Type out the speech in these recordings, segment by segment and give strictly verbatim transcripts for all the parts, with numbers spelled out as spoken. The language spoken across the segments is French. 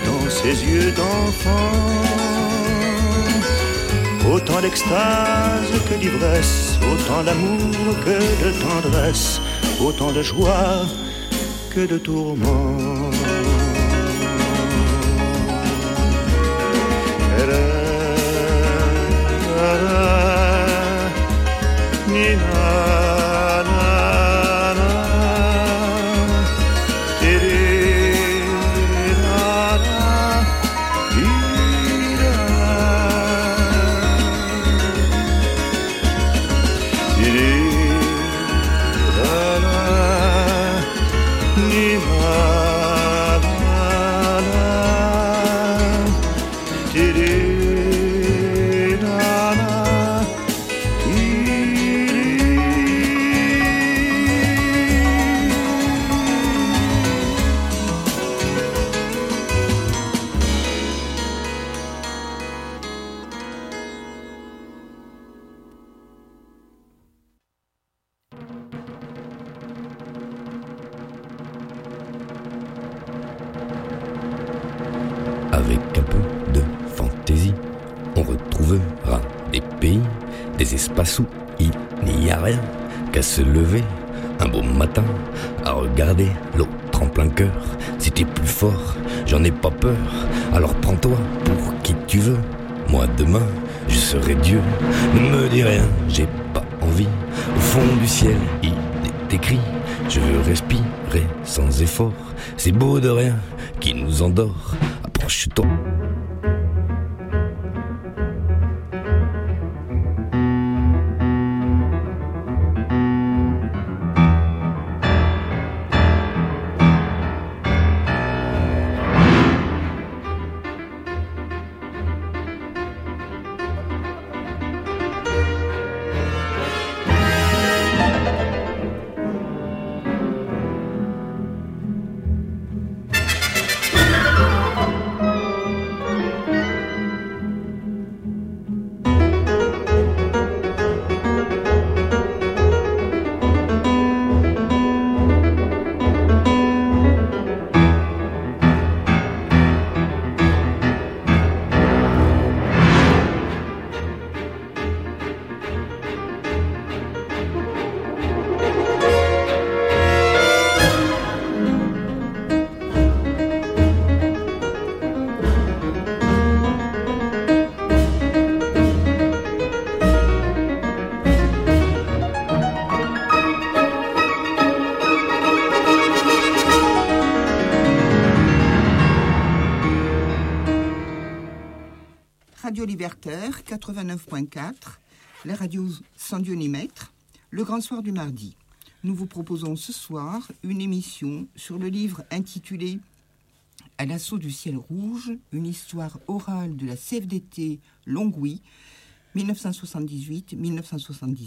dans ses yeux d'enfant. Autant d'extase que d'ivresse, autant d'amour que de tendresse, autant de joie que de tourment. Avec un peu de fantaisie, on retrouvera des pays, des espaces où il n'y a rien qu'à se lever un beau matin, à regarder l'autre en plein cœur. Si t'es plus fort, j'en ai pas peur, alors prends-toi pour qui tu veux. Moi demain, je serai Dieu, ne me dis rien, j'ai pas envie. Au fond du ciel, il est écrit, je veux respirer sans effort. C'est beau de rien qui nous endort. Approche-toi. Radio Libertaire quatre-vingt-neuf point quatre, la radio sans Dieu ni maître, le grand soir du mardi. Nous vous proposons ce soir une émission sur le livre intitulé « À l'assaut du ciel rouge, une histoire orale de la C F D T Longwy, dix-neuf cent soixante-dix-huit à dix-neuf cent soixante-dix-neuf ».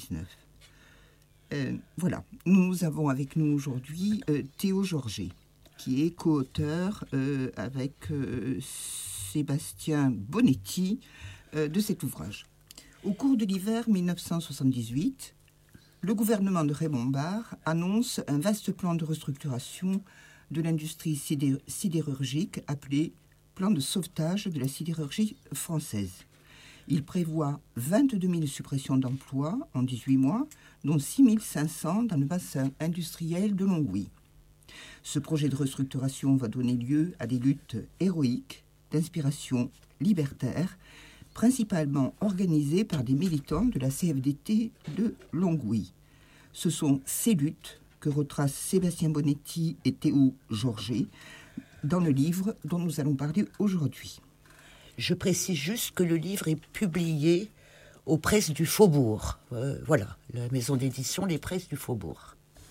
Euh, voilà, nous avons avec nous aujourd'hui euh, Théo Georget, qui est co-auteur euh, avec euh, Sébastien Bonetti euh, de cet ouvrage. Au cours de l'hiver dix-neuf cent soixante-dix-huit, le gouvernement de Raymond Barre annonce un vaste plan de restructuration de l'industrie sidé- sidérurgique appelé Plan de sauvetage de la sidérurgie française. Il prévoit vingt-deux mille suppressions d'emplois en dix-huit mois, dont six mille cinq cents dans le bassin industriel de Longwy. Ce projet de restructuration va donner lieu à des luttes héroïques d'inspiration libertaire, principalement organisées par des militants de la C F D T de Longwy. Ce sont ces luttes que retracent Sébastien Bonetti et Théo Georget dans le livre dont nous allons parler aujourd'hui. Je précise juste que le livre est publié aux Presses du Faubourg. Euh, voilà, la maison d'édition Les Presses du Faubourg.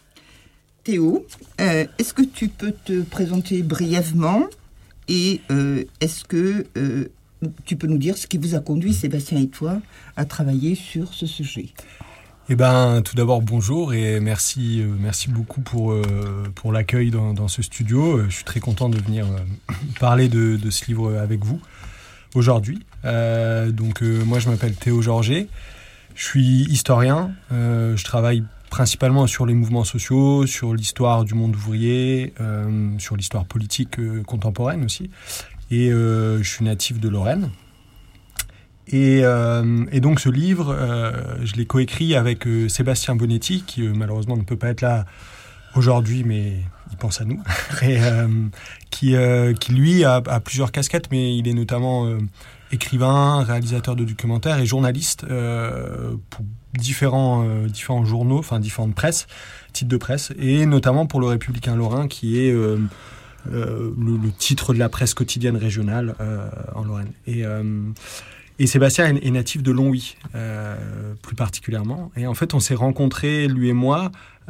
Théo, euh, est-ce que tu peux te présenter brièvement et euh, est-ce que euh, tu peux nous dire ce qui vous a conduit, Sébastien et toi, à travailler sur ce sujet ? Eh ben, tout d'abord, bonjour et merci, euh, merci beaucoup pour, euh, pour l'accueil dans, dans ce studio. Je suis très content de venir euh, parler de, de ce livre avec vous aujourd'hui. Euh, donc, euh, moi, je m'appelle Théo Georget. Je suis historien. Euh, je travaille principalement sur les mouvements sociaux, sur l'histoire du monde ouvrier, euh, sur l'histoire politique euh, contemporaine aussi. et euh, je suis natif de Lorraine. Et, euh, et donc ce livre, euh, je l'ai coécrit avec euh, Sébastien Bonetti, qui euh, malheureusement ne peut pas être là aujourd'hui, mais il pense à nous, et, euh, qui, euh, qui lui a, a plusieurs casquettes, mais il est notamment euh, écrivain, réalisateur de documentaires et journaliste euh, pour différents, euh, différents journaux, enfin différentes presses, titres de presse, et notamment pour le Républicain Lorrain, qui est euh, euh, le, le titre de la presse quotidienne régionale euh, en Lorraine. Et euh, Et Sébastien est natif de Longwy, euh, plus particulièrement. Et en fait, on s'est rencontrés, lui et moi,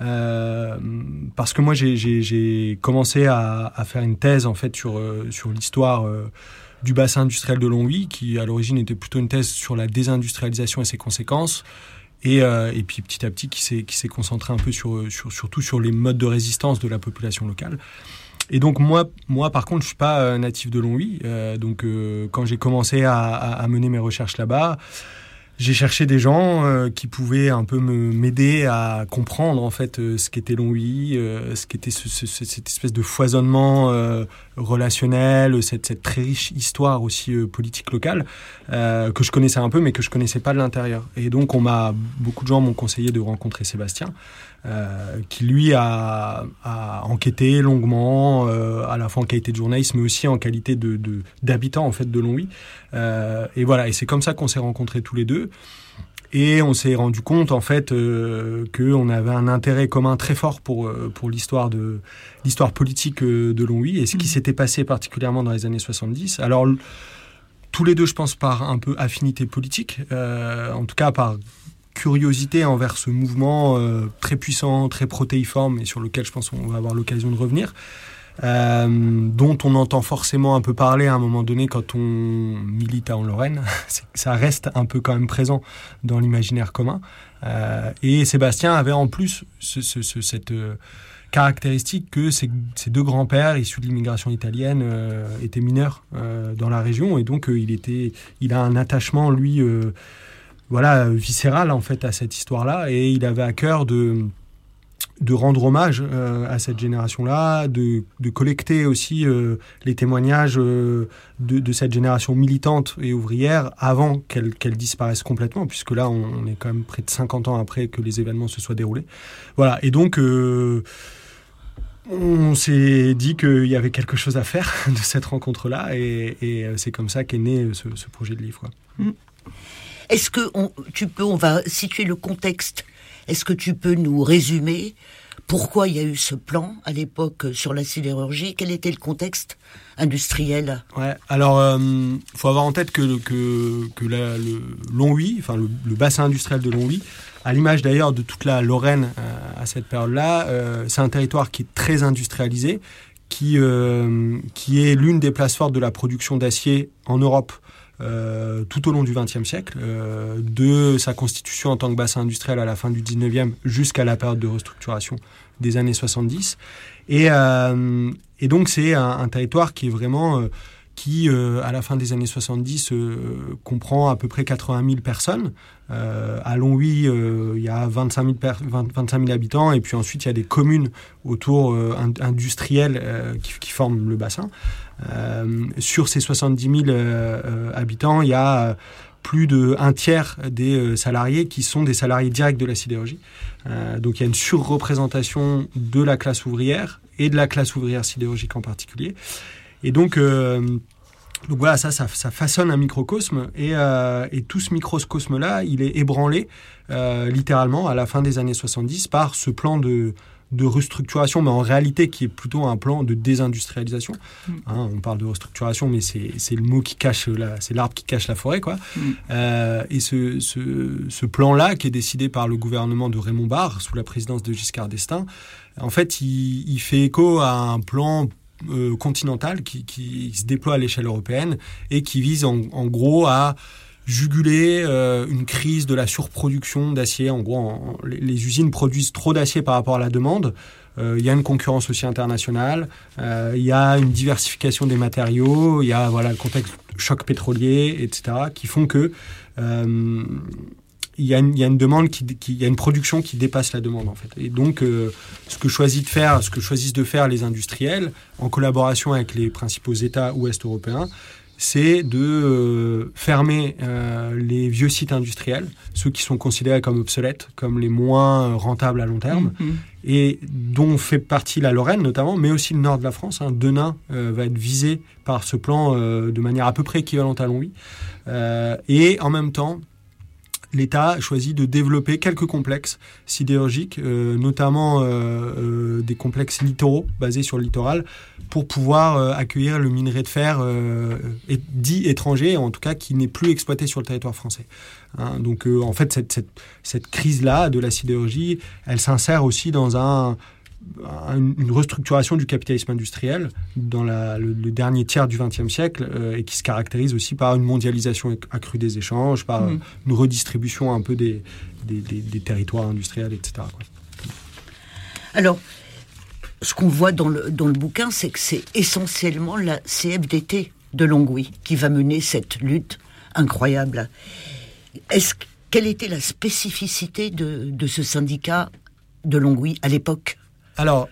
euh, parce que moi, j'ai, j'ai, j'ai commencé à, à faire une thèse en fait sur euh, sur l'histoire euh, du bassin industriel de Longwy, qui à l'origine était plutôt une thèse sur la désindustrialisation et ses conséquences. Et, euh, et puis petit à petit, qui s'est qui s'est concentré un peu sur, sur surtout sur les modes de résistance de la population locale. Et donc moi, moi par contre, je suis pas euh, natif de Longwy. Euh, donc euh, quand j'ai commencé à, à, à mener mes recherches là-bas, j'ai cherché des gens euh, qui pouvaient un peu me m'aider à comprendre en fait euh, ce qu'était Longwy, euh, ce qu'était ce, ce, cette espèce de foisonnement euh, relationnel, cette, cette très riche histoire aussi euh, politique locale euh, que je connaissais un peu, mais que je connaissais pas de l'intérieur. Et donc on m'a beaucoup de gens m'ont conseillé de rencontrer Sébastien. Euh, qui lui a, a enquêté longuement, euh, à la fois en qualité de journaliste, mais aussi en qualité de, de, d'habitant en fait de Longwy. Euh, et voilà, et c'est comme ça qu'on s'est rencontrés tous les deux. Et on s'est rendu compte en fait euh, qu'on avait un intérêt commun très fort pour pour l'histoire de l'histoire politique de Longwy et ce qui s'était passé particulièrement dans les années soixante-dix. Alors tous les deux, je pense, par un peu affinité politique, euh, en tout cas par curiosité envers ce mouvement euh, très puissant, très protéiforme et sur lequel je pense qu'on va avoir l'occasion de revenir, euh, dont on entend forcément un peu parler à un moment donné quand on milite en Lorraine. Ça reste un peu quand même présent dans l'imaginaire commun. Euh, et Sébastien avait en plus ce, ce, ce, cette euh, caractéristique que ses, ses deux grands-pères issus de l'immigration italienne euh, étaient mineurs euh, dans la région et donc euh, il, était, il a un attachement, lui... Euh, voilà, viscéral en fait à cette histoire-là, et il avait à cœur de de rendre hommage euh, à cette génération-là, de de collecter aussi euh, les témoignages euh, de de cette génération militante et ouvrière avant qu'elle qu'elle disparaisse complètement, puisque là on, on est quand même près de cinquante ans après que les événements se soient déroulés. Voilà, et donc euh, on s'est dit qu'il y avait quelque chose à faire de cette rencontre-là, et, et c'est comme ça qu'est né ce, ce projet de livre, quoi. Mmh. Est-ce que on, tu peux, on va situer le contexte. Est-ce que tu peux nous résumer pourquoi il y a eu ce plan à l'époque sur la sidérurgie? Quel était le contexte industriel? Ouais. Alors, il euh, faut avoir en tête que que que la, le Longwy, enfin le, le bassin industriel de Longwy, à l'image d'ailleurs de toute la Lorraine euh, à cette période-là, euh, c'est un territoire qui est très industrialisé, qui euh, qui est l'une des places fortes de la production d'acier en Europe. Euh, tout au long du vingtième siècle, euh, de sa constitution en tant que bassin industriel à la fin du dix-neuvième jusqu'à la période de restructuration des années soixante-dix. Et, euh, et donc c'est un, un territoire qui est vraiment, euh, qui euh, à la fin des années soixante-dix euh, comprend à peu près quatre-vingt mille personnes. Euh, à Longwy, euh, il y a vingt-cinq mille, per- vingt, vingt-cinq mille habitants, et puis ensuite il y a des communes autour euh, industrielles euh, qui, qui forment le bassin. Euh, sur ces soixante-dix mille euh, euh, habitants, il y a euh, plus de un tiers des euh, salariés qui sont des salariés directs de la sidérurgie. Euh, donc il y a une surreprésentation de la classe ouvrière et de la classe ouvrière sidérurgique en particulier. Et donc, euh, donc voilà, ça, ça, ça façonne un microcosme, et, euh, et tout ce microcosme-là, il est ébranlé euh, littéralement à la fin des années soixante-dix par ce plan de de restructuration, mais en réalité qui est plutôt un plan de désindustrialisation. Mmh. Hein, on parle de restructuration, mais c'est, c'est le mot qui cache, la, c'est l'arbre qui cache la forêt, quoi. Mmh. Euh, et ce, ce, ce plan-là, qui est décidé par le gouvernement de Raymond Barre, sous la présidence de Giscard d'Estaing, en fait, il, il fait écho à un plan euh, continental qui, qui se déploie à l'échelle européenne et qui vise en, en gros à juguler euh, une crise de la surproduction d'acier. En gros, en, les, les usines produisent trop d'acier par rapport à la demande. Euh, il y a une concurrence aussi internationale. Euh, il y a une diversification des matériaux. Il y a voilà le contexte choc pétrolier, et cetera, qui font que euh, il y a une, il y a une demande qui, qui, il y a une production qui dépasse la demande en fait. Et donc, euh, ce que choisit de faire, ce que choisissent de faire les industriels, en collaboration avec les principaux États ouest européens, c'est de euh, fermer euh, les vieux sites industriels, ceux qui sont considérés comme obsolètes, comme les moins rentables à long terme, mmh. et dont fait partie la Lorraine notamment, mais aussi le nord de la France. Hein. Denain euh, va être visé par ce plan euh, de manière à peu près équivalente à Longwy. Euh, et en même temps, l'État choisit de développer quelques complexes sidérurgiques, euh, notamment euh, euh, des complexes littoraux basés sur le littoral, pour pouvoir euh, accueillir le minerai de fer euh, et, dit étranger, en tout cas qui n'est plus exploité sur le territoire français. Hein, donc euh, en fait, cette, cette, cette crise-là de la sidérurgie, elle s'insère aussi dans un... une restructuration du capitalisme industriel dans la, le, le dernier tiers du vingtième siècle euh, et qui se caractérise aussi par une mondialisation accrue des échanges, par mmh. une redistribution un peu des, des, des, des territoires industriels, et cetera. Quoi. Alors, ce qu'on voit dans le, dans le bouquin, c'est que c'est essentiellement la C F D T de Longwy qui va mener cette lutte incroyable. Est-ce, quelle était la spécificité de, de ce syndicat de Longwy à l'époque ? Alors,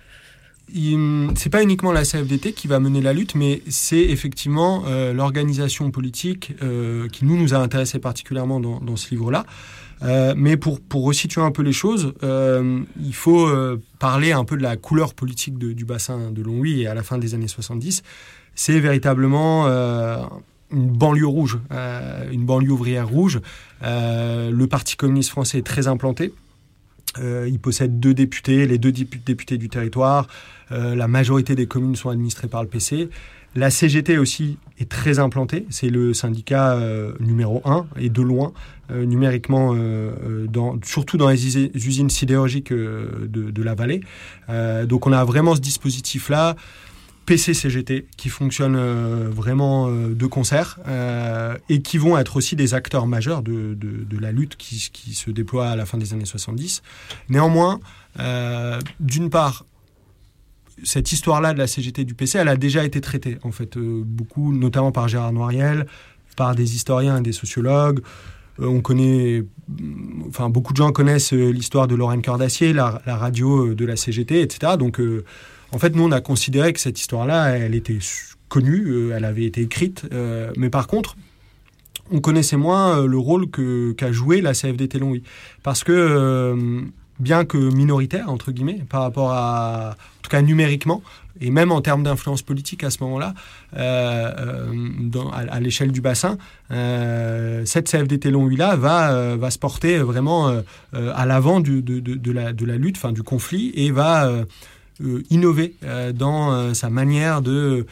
il, c'est pas uniquement la C F D T qui va mener la lutte, mais c'est effectivement euh, l'organisation politique euh, qui nous, nous a intéressés particulièrement dans, dans ce livre-là. Euh, mais pour, pour resituer un peu les choses, euh, il faut euh, parler un peu de la couleur politique de, du bassin de Longwy et à la fin des années soixante-dix. C'est véritablement euh, une banlieue rouge, euh, une banlieue ouvrière rouge. Euh, le Parti communiste français est très implanté. Euh, il possède deux députés, les deux députés du territoire. Euh, la majorité des communes sont administrées par le P C. La C G T aussi est très implantée. C'est le syndicat euh, numéro un et de loin, euh, numériquement, euh, dans, surtout dans les usines sidérurgiques euh, de, de la vallée. Euh, donc on a vraiment ce dispositif-là. P C C G T qui fonctionnent euh, vraiment euh, de concert euh, et qui vont être aussi des acteurs majeurs de, de, de la lutte qui, qui se déploie à la fin des années soixante-dix. Néanmoins, euh, d'une part, cette histoire-là de la C G T et du P C, elle a déjà été traitée, en fait, euh, beaucoup, notamment par Gérard Noiriel, par des historiens et des sociologues. Euh, on connaît, enfin, beaucoup de gens connaissent euh, l'histoire de Lorraine Cœur d'Acier, la, la radio de la C G T, et cetera. Donc, euh, en fait, nous, on a considéré que cette histoire-là, elle était connue, euh, elle avait été écrite, euh, mais par contre, on connaissait moins euh, le rôle que, qu'a joué la C F D T Longwy. Parce que, euh, bien que minoritaire, entre guillemets, par rapport à, en tout cas numériquement, et même en termes d'influence politique à ce moment-là, euh, euh, dans, à, à l'échelle du bassin, euh, cette C F D T Longwy-là va, euh, va se porter vraiment euh, à l'avant du, de, de, de, la, de la lutte, enfin, du conflit, et va... Euh, Euh, innover euh, dans euh, sa manière de,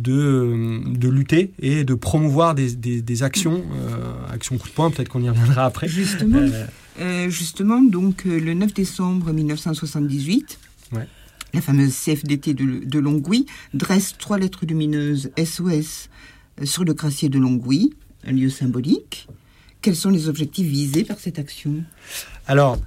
de, de lutter et de promouvoir des, des, des actions, euh, actions coup de poing, peut-être qu'on y reviendra après. Justement, euh, euh, justement donc, euh, le neuf décembre mille neuf cent soixante-dix-huit, ouais. La fameuse C F D T de, de Longwy dresse trois lettres lumineuses S O S sur le glacier de Longwy, un lieu symbolique. Quels sont les objectifs visés par cette action ? Alors,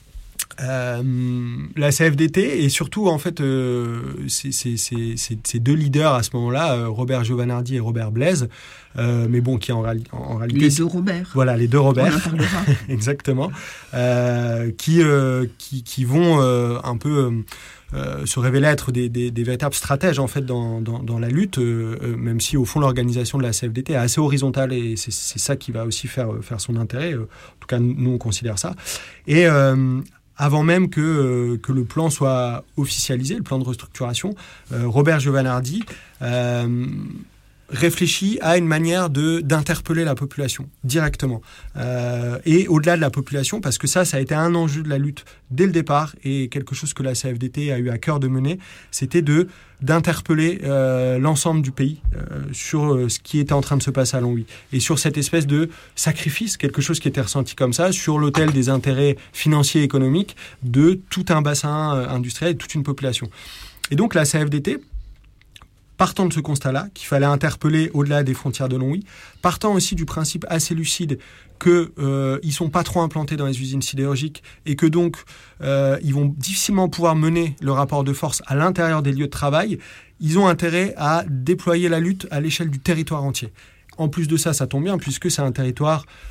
Euh, la C F D T et surtout en fait euh, c'est, c'est, c'est, c'est, ces deux leaders à ce moment-là, euh, Robert Giovanardi et Robert Blaise, euh, mais bon qui en, réali- en réalité les deux Robert. Voilà les deux Robert. On en parlera. Exactement. Euh, qui, euh, qui qui vont euh, un peu euh, se révéler être des, des, des véritables stratèges en fait dans dans, dans la lutte, euh, même si au fond l'organisation de la C F D T est assez horizontale et c'est, c'est ça qui va aussi faire faire son intérêt. En tout cas nous on considère ça. Et euh, avant même que, euh, que le plan soit officialisé, le plan de restructuration, euh, Robert Giovanardi euh, réfléchit à une manière de, d'interpeller la population directement. Euh, et au-delà de la population, parce que ça, ça a été un enjeu de la lutte dès le départ, et quelque chose que la C F D T a eu à cœur de mener, c'était de, d'interpeller euh, l'ensemble du pays euh, sur euh, ce qui était en train de se passer à Longwy. Et sur cette espèce de sacrifice, quelque chose qui était ressenti comme ça, sur l'autel des intérêts financiers et économiques de tout un bassin euh, industriel et toute une population. Et donc la C F D T, partant de ce constat-là, qu'il fallait interpeller au-delà des frontières de Longwy, partant aussi du principe assez lucide qu'ils euh, ne sont pas trop implantés dans les usines sidérurgiques et que donc euh, ils vont difficilement pouvoir mener le rapport de force à l'intérieur des lieux de travail, ils ont intérêt à déployer la lutte à l'échelle du territoire entier. En plus de ça, ça tombe bien puisque c'est un territoire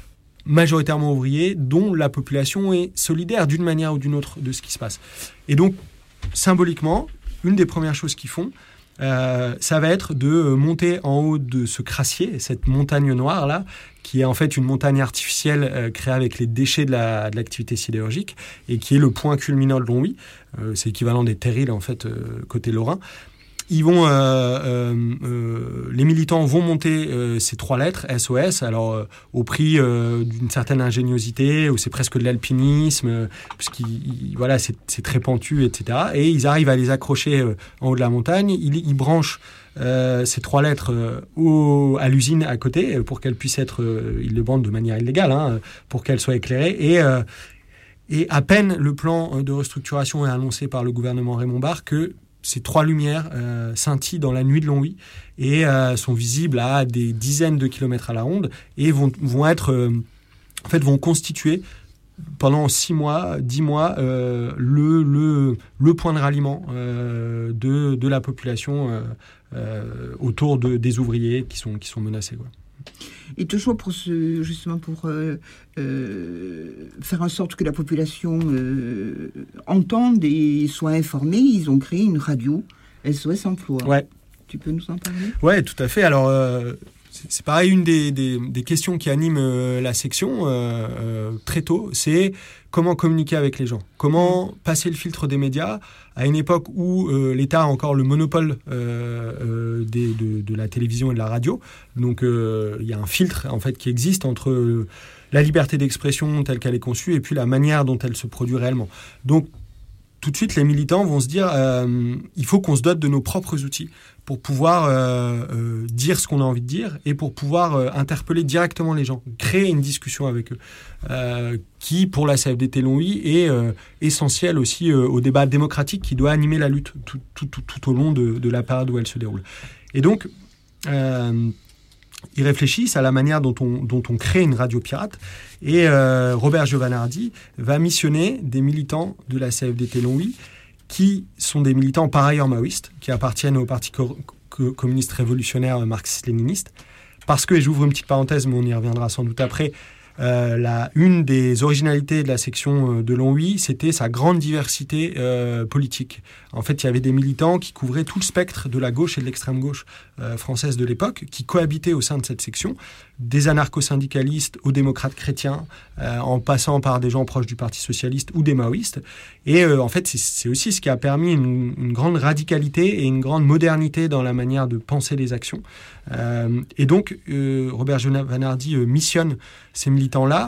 majoritairement ouvriers, dont la population est solidaire d'une manière ou d'une autre de ce qui se passe. Et donc, symboliquement, une des premières choses qu'ils font, euh, ça va être de monter en haut de ce crassier, cette montagne noire là, qui est en fait une montagne artificielle euh, créée avec les déchets de, la, de l'activité sidérurgique et qui est le point culminant de Longwy. Euh, c'est l'équivalent des terrils en fait euh, côté lorrain. Ils vont, euh, euh, euh, les militants vont monter euh, ces trois lettres S O S, alors euh, au prix euh, d'une certaine ingéniosité, où c'est presque de l'alpinisme, euh, puisqu'il voilà c'est, c'est très pentu, et cetera. Et ils arrivent à les accrocher euh, en haut de la montagne. Ils, ils branchent euh, ces trois lettres euh, au, à l'usine à côté pour qu'elles puissent être, euh, ils le bandent de manière illégale, hein, pour qu'elles soient éclairées. Et euh, et à peine le plan de restructuration est annoncé par le gouvernement Raymond Barre que ces trois lumières euh, scintillent dans la nuit de Longwy et euh, sont visibles à des dizaines de kilomètres à la ronde et vont, vont être, euh, en fait, vont constituer pendant six mois, dix mois, euh, le, le, le point de ralliement euh, de, de la population euh, euh, autour de, des ouvriers qui sont, qui sont menacés, quoi. Et toujours pour ce, justement pour euh, euh, faire en sorte que la population euh, entende et soit informée, ils ont créé une radio S O S Emploi. Ouais. Tu peux nous en parler ? Ouais, tout à fait. Alors, euh, c'est, c'est pareil, une des, des, des questions qui anime euh, la section euh, euh, très tôt, c'est comment communiquer avec les gens, comment passer le filtre des médias à une époque où euh, l'État a encore le monopole euh, euh, des, de, de la télévision et de la radio. Donc, il euh, y a un filtre en fait qui existe entre euh, la liberté d'expression telle qu'elle est conçue et puis la manière dont elle se produit réellement. Donc, tout de suite, les militants vont se dire euh, il faut qu'on se dote de nos propres outils pour pouvoir euh, euh, dire ce qu'on a envie de dire et pour pouvoir euh, interpeller directement les gens, créer une discussion avec eux, euh, qui, pour la C F D T Longwy, est euh, essentielle aussi euh, au débat démocratique qui doit animer la lutte tout, tout, tout, tout au long de, de la période où elle se déroule. Et donc, euh, ils réfléchissent à la manière dont on, dont on crée une radio pirate. Et euh, Robert Giovanardi va missionner des militants de la C F D T Longwy qui sont des militants par ailleurs maoïstes, qui appartiennent au Parti co- co- communiste révolutionnaire marxiste-léniniste. Parce que, et j'ouvre une petite parenthèse, mais on y reviendra sans doute après, Euh, la, une des originalités de la section de Longwy, c'était sa grande diversité euh, politique. En fait, il y avait des militants qui couvraient tout le spectre de la gauche et de l'extrême gauche euh, française de l'époque, qui cohabitaient au sein de cette section, des anarcho-syndicalistes aux démocrates chrétiens, euh, en passant par des gens proches du Parti socialiste ou des maoïstes. Et euh, en fait, c'est, c'est aussi ce qui a permis une, une grande radicalité et une grande modernité dans la manière de penser les actions. Euh, et donc, euh, Robert Giovanardi euh, missionne ces militants-là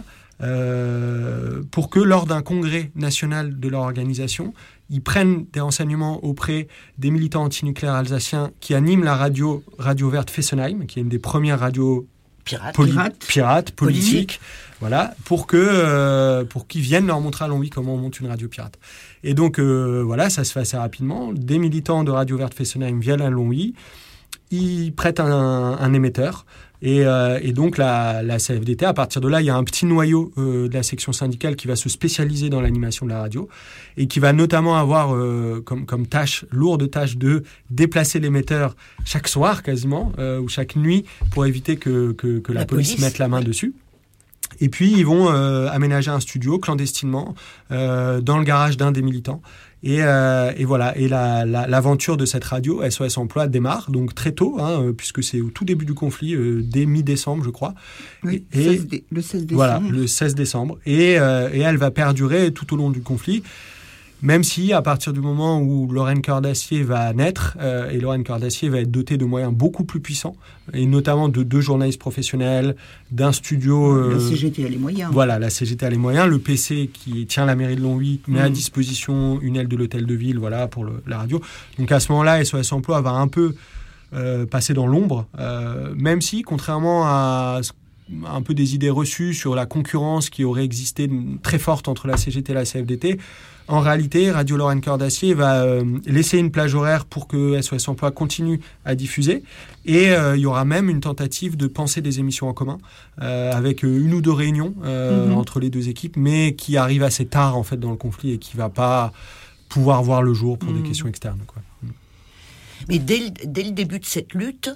euh, pour que, lors d'un congrès national de leur organisation, ils prennent des renseignements auprès des militants antinucléaires alsaciens qui animent la radio, radio Verte Fessenheim, qui est une des premières radios Pirate. poli- Pirate. pirates, politiques, Politique. voilà, pour, que, euh, pour qu'ils viennent leur montrer à Longwy comment on monte une radio pirate. Et donc, euh, voilà, ça se fait assez rapidement. Des militants de Radio Verte Fessenheim viennent à Longwy, ils prêtent un, un émetteur. Et, euh, et donc, la, la C F D T, à partir de là, il y a un petit noyau euh, de la section syndicale qui va se spécialiser dans l'animation de la radio et qui va notamment avoir euh, comme, comme tâche, lourde tâche, de déplacer l'émetteur chaque soir quasiment, euh, ou chaque nuit, pour éviter que, que, que la, La police, police. mette la main dessus. Et puis, ils vont euh, aménager un studio clandestinement euh, dans le garage d'un des militants. Et, euh, et voilà, et la, la, l'aventure de cette radio S O S Emploi démarre, donc très tôt, hein, puisque c'est au tout début du conflit, euh, dès mi-décembre, je crois. Oui, et, seize dé- le seize décembre. Voilà, le seize décembre. Et, euh, et elle va perdurer tout au long du conflit, même si, à partir du moment où Lorraine Cœur d'Acier va naître, euh, et Lorraine Cœur d'Acier va être dotée de moyens beaucoup plus puissants, et notamment de deux journalistes professionnels, d'un studio... Euh, La C G T a les moyens. Voilà, la C G T a les moyens. Le P C qui tient la mairie de Longwy met Mmh. à disposition une aile de l'hôtel de ville, voilà, pour le, la radio. Donc à ce moment-là, S O S Emploi va un peu euh, passer dans l'ombre, euh, même si, contrairement à un peu des idées reçues sur la concurrence qui aurait existé très forte entre la C G T et la C F D T, en réalité, Radio Lorraine Cœur d'Acier va euh, laisser une plage horaire pour que S O S Emploi continue à diffuser. Et euh, il y aura même une tentative de penser des émissions en commun, euh, avec une ou deux réunions euh, Mhm. entre les deux équipes, mais qui arrive assez tard en fait dans le conflit et qui va pas pouvoir voir le jour pour Mhm. des questions externes, quoi. Mais dès, le- dès le début de cette lutte,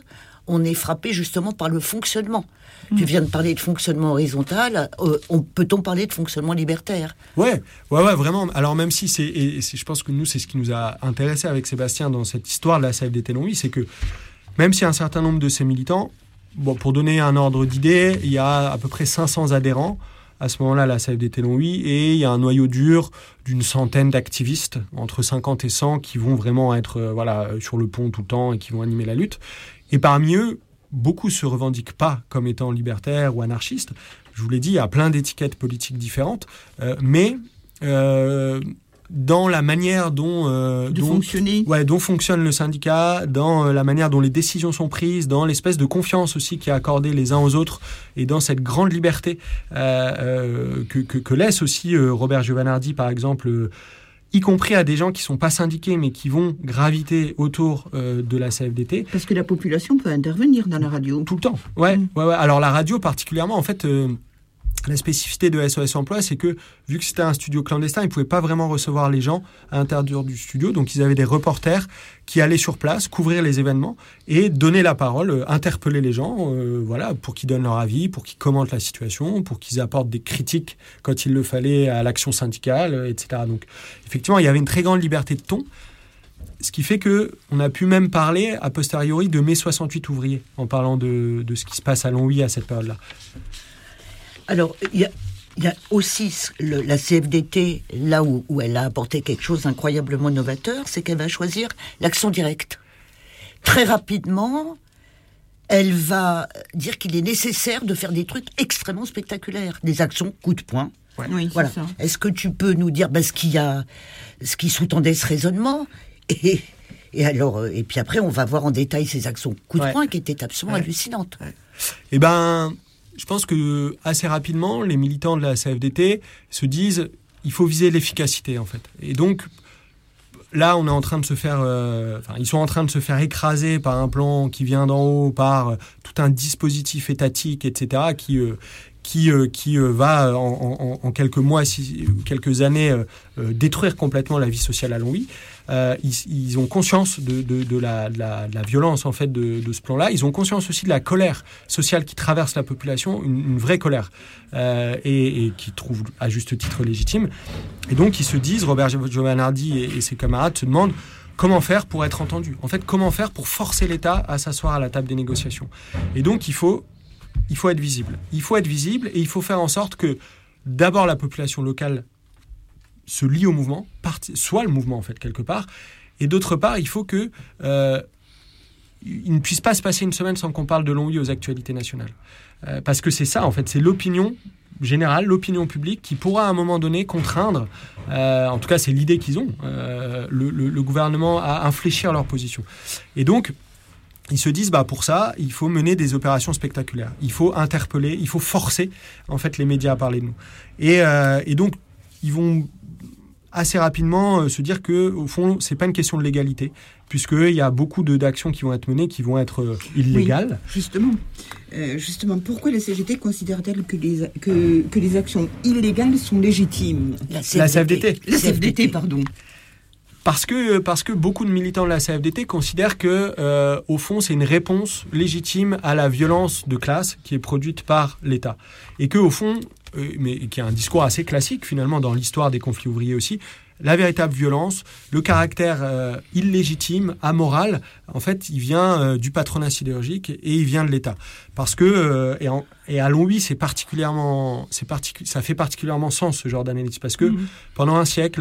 on est frappé justement par le fonctionnement. Mmh. Tu viens de parler de fonctionnement horizontal, euh, on, peut-on parler de fonctionnement libertaire ? Ouais, ouais, ouais, vraiment. Alors même si c'est, et c'est, je pense que nous, c'est ce qui nous a intéressé avec Sébastien dans cette histoire de la C F D T Longwy, c'est que même s'il y a un certain nombre de ces militants, bon, pour donner un ordre d'idée, il y a à peu près cinq cents adhérents à ce moment-là, la C F D T Longwy, et il y a un noyau dur d'une centaine d'activistes, entre cinquante et cent, qui vont vraiment être euh, voilà, sur le pont tout le temps et qui vont animer la lutte. Et parmi eux, beaucoup se revendiquent pas comme étant libertaires ou anarchistes. Je vous l'ai dit, il y a plein d'étiquettes politiques différentes, euh, mais euh, dans la manière dont, euh, de dont, fonctionner. Ouais, dont fonctionne le syndicat, dans euh, la manière dont les décisions sont prises, dans l'espèce de confiance aussi qui est accordée les uns aux autres, et dans cette grande liberté euh, euh, que, que, que laisse aussi euh, Robert Giovanardi, par exemple, euh, y compris à des gens qui ne sont pas syndiqués, mais qui vont graviter autour euh, de la C F D T. Parce que la population peut intervenir dans la radio. Tout le temps, ouais. Mmh. ouais, ouais. Alors la radio particulièrement, en fait... Euh, La spécificité de S O S Emploi, c'est que, vu que c'était un studio clandestin, ils ne pouvaient pas vraiment recevoir les gens à l'intérieur du studio. Donc, ils avaient des reporters qui allaient sur place, couvrir les événements et donner la parole, euh, interpeller les gens, euh, voilà, pour qu'ils donnent leur avis, pour qu'ils commentent la situation, pour qu'ils apportent des critiques quand il le fallait à l'action syndicale, euh, et cetera. Donc, effectivement, il y avait une très grande liberté de ton. Ce qui fait qu'on a pu même parler, a posteriori, de mai soixante-huit ouvriers, en parlant de, de ce qui se passe à Longwy à cette période-là. Alors, il y a, y a aussi le, la C F D T, là où, où elle a apporté quelque chose d'incroyablement novateur, c'est qu'elle va choisir l'action directe. Très rapidement, elle va dire qu'il est nécessaire de faire des trucs extrêmement spectaculaires, des actions coup de poing. Ouais. Oui, voilà. c'est ça. Est-ce que tu peux nous dire ben, ce, qu'il y a, ce qui sous-tendait ce raisonnement et, et, alors, et puis après, on va voir en détail ces actions coup de ouais. poing qui étaient absolument ouais. hallucinantes. Ouais. Eh ben... Je pense que assez rapidement, les militants de la C F D T se disent il faut viser l'efficacité en fait. Et donc là, on est en train de se faire, euh, enfin, ils sont en train de se faire écraser par un plan qui vient d'en haut, par euh, tout un dispositif étatique, et cetera, qui euh, qui euh, qui euh, va en, en, en quelques mois, si, quelques années, euh, euh, détruire complètement la vie sociale à Longwy. Euh, ils, ils ont conscience de, de, de, la, de, la, de la violence en fait de, de ce plan-là. Ils ont conscience aussi de la colère sociale qui traverse la population, une, une vraie colère, euh, et, et qui trouve à juste titre légitime. Et donc ils se disent, Robert Giovanardi et, et ses camarades se demandent comment faire pour être entendus. En fait, comment faire pour forcer l'État à s'asseoir à la table des négociations. Et donc il faut, il faut être visible. Il faut être visible et il faut faire en sorte que d'abord la population locale se lie au mouvement, soit le mouvement en fait quelque part, et d'autre part il faut que euh, il ne puisse pas se passer une semaine sans qu'on parle de Longwy aux actualités nationales, euh, parce que c'est ça en fait, c'est l'opinion générale, l'opinion publique qui pourra à un moment donné contraindre, euh, en tout cas c'est l'idée qu'ils ont, euh, le, le, le gouvernement à infléchir leur position. Et donc ils se disent, bah pour ça, il faut mener des opérations spectaculaires. Il faut interpeller, il faut forcer en fait les médias à parler de nous. Et, euh, et donc ils vont assez rapidement euh, se dire que au fond c'est pas une question de légalité, puisqu'il y a beaucoup de, d'actions qui vont être menées qui vont être euh, illégales. Oui, justement, euh, justement, pourquoi la C G T considère-t-elle que les, que, que les actions illégales sont légitimes ? La C F D T. La C F D T, la C F D T, pardon. Parce que, parce que beaucoup de militants de la C F D T considèrent que, euh, au fond, c'est une réponse légitime à la violence de classe qui est produite par l'État. Et que, au fond, euh, mais qui est un discours assez classique finalement dans l'histoire des conflits ouvriers aussi, la véritable violence, le caractère euh, illégitime, amoral, en fait, il vient euh, du patronat sidérurgique et il vient de l'État. Parce que, euh, et, en, et à Longwy, c'est particulièrement, c'est particu- ça fait particulièrement sens ce genre d'analyse, parce que mmh. pendant un siècle,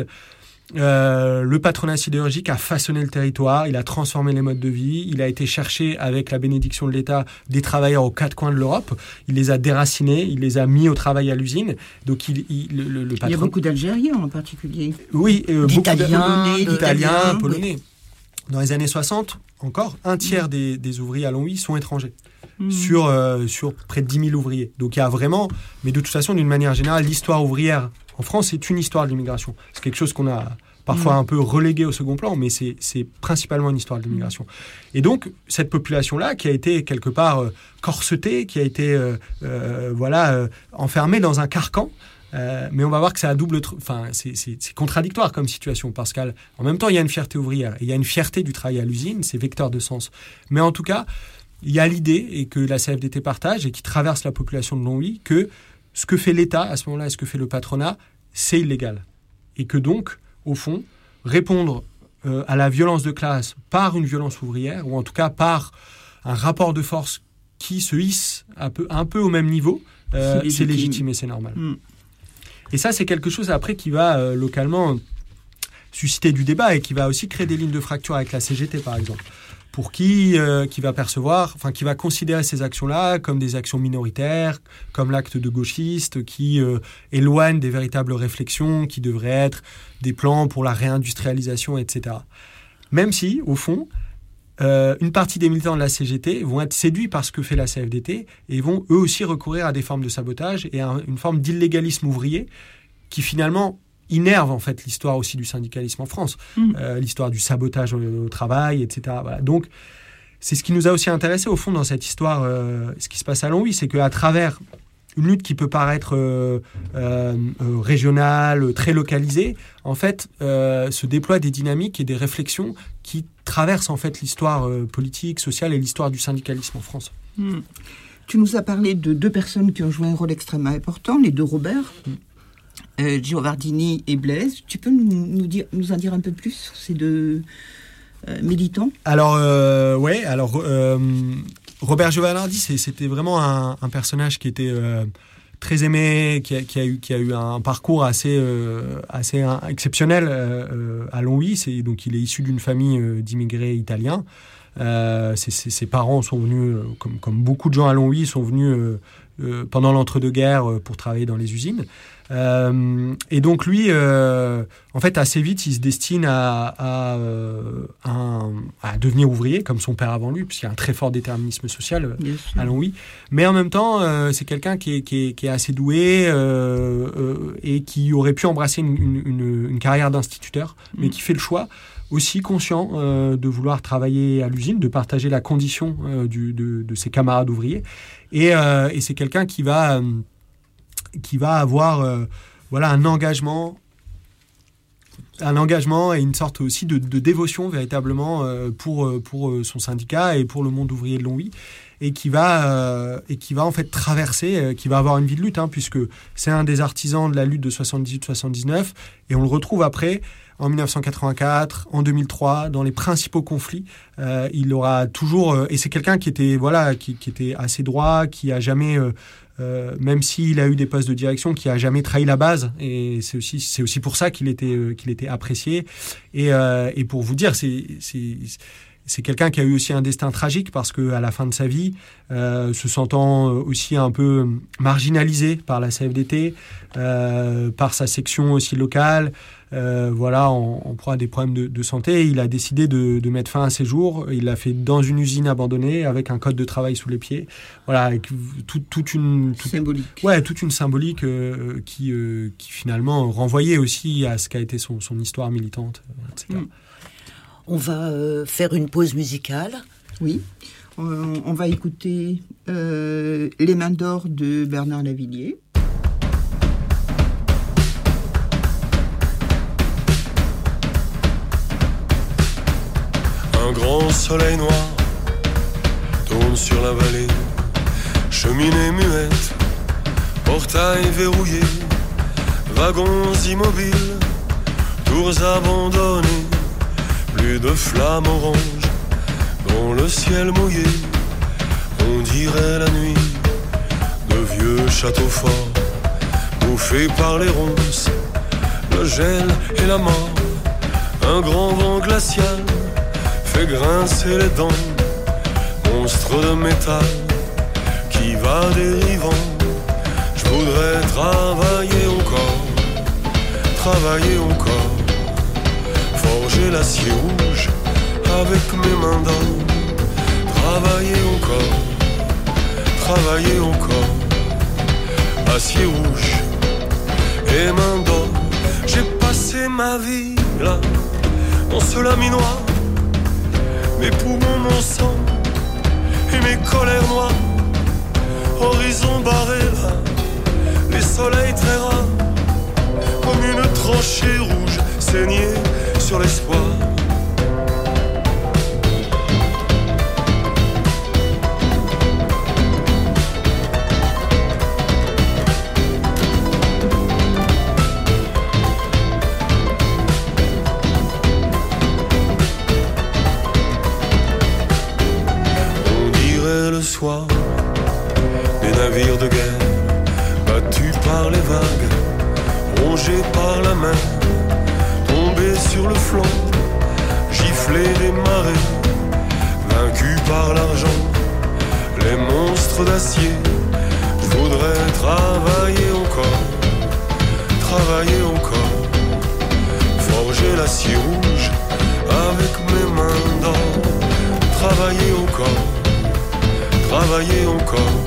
Euh, le patronat sidérurgique a façonné le territoire, il a transformé les modes de vie, il a été chercher avec la bénédiction de l'État des travailleurs aux quatre coins de l'Europe, il les a déracinés, il les a mis au travail à l'usine. Donc il, il, le, le patron... il y a beaucoup d'Algériens en particulier. Oui, euh, d'Italiens, beaucoup d'Italiens, de... Polonais. Oui. Dans les années soixante, encore, un tiers mmh. des, des ouvriers à Longwy sont étrangers. Mmh. Sur, euh, sur près de dix mille ouvriers. Donc il y a vraiment, mais de toute façon, d'une manière générale, l'histoire ouvrière en France, c'est une histoire de l'immigration. C'est quelque chose qu'on a parfois mmh. un peu relégué au second plan, mais c'est, c'est principalement une histoire de l'immigration. Mmh. Et donc, cette population-là, qui a été quelque part euh, corsetée, qui a été euh, euh, voilà, euh, enfermée dans un carcan, euh, mais on va voir que c'est à double... Tr- enfin, c'est, c'est, c'est contradictoire comme situation, parce qu'en même temps, il y a une fierté ouvrière, et il y a une fierté du travail à l'usine, c'est vecteur de sens. Mais en tout cas, il y a l'idée, et que la C F D T partage, et qui traverse la population de Longwy, que ce que fait l'État, à ce moment-là, et ce que fait le patronat, c'est illégal. Et que donc, au fond, répondre euh, à la violence de classe par une violence ouvrière, ou en tout cas par un rapport de force qui se hisse un peu, un peu au même niveau, euh, c'est, légitime. c'est légitime et c'est normal. Mm. Et ça, c'est quelque chose après qui va euh, localement susciter du débat et qui va aussi créer des lignes de fracture avec la C G T, par exemple, pour qui, euh, qui va percevoir, enfin qui va considérer ces actions-là comme des actions minoritaires, comme l'acte de gauchiste, qui euh, éloignent des véritables réflexions, qui devraient être des plans pour la réindustrialisation, et cetera. Même si, au fond, euh, une partie des militants de la C G T vont être séduits par ce que fait la C F D T et vont eux aussi recourir à des formes de sabotage et à une forme d'illégalisme ouvrier qui finalement innerve en fait l'histoire aussi du syndicalisme en France, mmh. euh, l'histoire du sabotage au, au travail, et cetera. Voilà. Donc, c'est ce qui nous a aussi intéressé au fond dans cette histoire, euh, ce qui se passe à Longwy, c'est qu'à travers une lutte qui peut paraître euh, euh, euh, régionale, très localisée, en fait, euh, se déploient des dynamiques et des réflexions qui traversent en fait l'histoire euh, politique, sociale et l'histoire du syndicalisme en France. Mmh. Tu nous as parlé de deux personnes qui ont joué un rôle extrêmement important, les deux Robert. Mmh. Euh, Giovardini et Blaise. Tu peux nous, nous, dire, nous en dire un peu plus sur ces deux euh, militants ? Alors, euh, ouais, alors, euh, Robert Giovardini, c'est, c'était vraiment un, un personnage qui était euh, très aimé, qui a, qui, a eu, qui a eu un parcours assez, euh, assez euh, exceptionnel euh, à Longwy. C'est, donc, il est issu d'une famille euh, d'immigrés italiens. Euh, c'est, c'est, ses parents sont venus, euh, comme, comme beaucoup de gens à Longwy, sont venus euh, euh, pendant l'entre-deux-guerres euh, pour travailler dans les usines. Euh, et donc lui, euh, en fait, assez vite, il se destine à, à, euh, un, à devenir ouvrier, comme son père avant lui, puisqu'il y a un très fort déterminisme social euh, à Longwy. Mais en même temps, euh, c'est quelqu'un qui est, qui est, qui est assez doué euh, euh, et qui aurait pu embrasser une, une, une carrière d'instituteur, mmh. mais qui fait le choix, aussi conscient euh, de vouloir travailler à l'usine, de partager la condition euh, du, de, de ses camarades ouvriers. Et, euh, et c'est quelqu'un qui va... Euh, qui va avoir euh, voilà, un engagement un engagement et une sorte aussi de, de dévotion véritablement euh, pour, pour son syndicat et pour le monde ouvrier de Longwy et qui va, euh, et qui va en fait traverser, euh, qui va avoir une vie de lutte hein, puisque c'est un des artisans de la lutte de soixante-dix-huit soixante-dix-neuf et on le retrouve après en dix-neuf cent quatre-vingt-quatre, en deux mille trois, dans les principaux conflits. Euh, il aura toujours... Euh, et c'est quelqu'un qui était, voilà, qui, qui était assez droit, qui a jamais... Euh, Euh, même s'il a eu des postes de direction, qui a jamais trahi la base, et c'est aussi c'est aussi pour ça qu'il était euh, qu'il était apprécié. Et euh, et pour vous dire, c'est c'est c'est quelqu'un qui a eu aussi un destin tragique parce que à la fin de sa vie, euh, se sentant aussi un peu marginalisé par la C F D T, euh, par sa section aussi locale, euh, voilà, en, en proie à des problèmes de, de santé, il a décidé de, de mettre fin à ses jours. Il l'a fait dans une usine abandonnée avec un code de travail sous les pieds. Voilà, avec tout, toute une toute, symbolique. Ouais, toute une symbolique euh, qui euh, qui finalement renvoyait aussi à ce qu'a été son son histoire militante, et cetera. Mm. On va euh, faire une pause musicale. Oui, on, on va écouter euh, Les Mains d'Or de Bernard Lavilliers. Un grand soleil noir tourne sur la vallée, cheminée muette, portail verrouillé, wagons immobiles, tours abandonnées. Plus de flammes oranges dans le ciel mouillé, on dirait la nuit de vieux châteaux forts, bouffés par les ronces, le gel et la mort. Un grand vent glacial fait grincer les dents, monstre de métal qui va dérivant. Je voudrais travailler encore, travailler encore, forger l'acier rouge avec mes mains d'or. Travailler encore, travailler encore, acier rouge et mains d'or. J'ai passé ma vie là, dans ce laminoir, mes poumons, mon sang et mes colères noires. Horizon barré là, les soleils très rares, comme une tranchée rouge saignée sur l'espoir. soirs, des navires de guerre battus par les vagues, rongés par la mer, tombés sur le flanc, giflés des marées, vaincus par l'argent, les monstres d'acier. Je voudrais travailler encore, travailler encore, forger l'acier rouge avec mes mains d'or, travailler encore, travailler encore,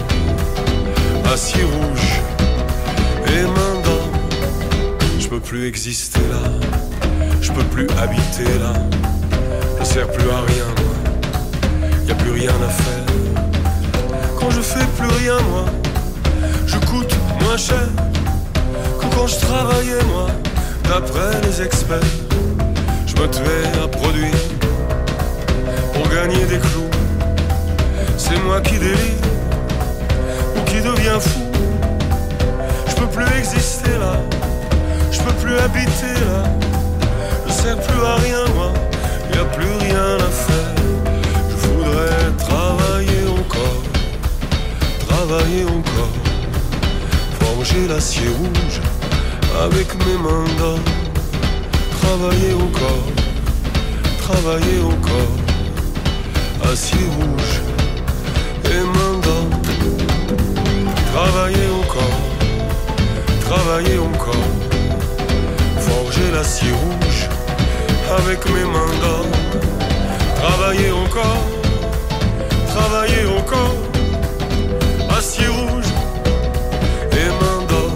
acier rouge et mains d'or. Je peux plus exister là, je peux plus habiter là, je sers plus à rien moi, y a plus rien à faire. Quand je fais plus rien moi, je coûte moins cher que quand je travaillais moi, d'après les experts. Je me tuais à produire pour gagner des clous. C'est moi qui délire ou qui deviens fou. Je peux plus exister là, je peux plus habiter là, je sers plus à rien moi, y a plus rien à faire. Je voudrais travailler encore, travailler encore, forger l'acier rouge avec mes mains d'or, travailler encore, travailler encore, acier rouge et mains d'or, travailler encore, travailler encore, forger l'acier rouge avec mes mains d'or, travailler encore, travailler encore, acier rouge et mains d'or,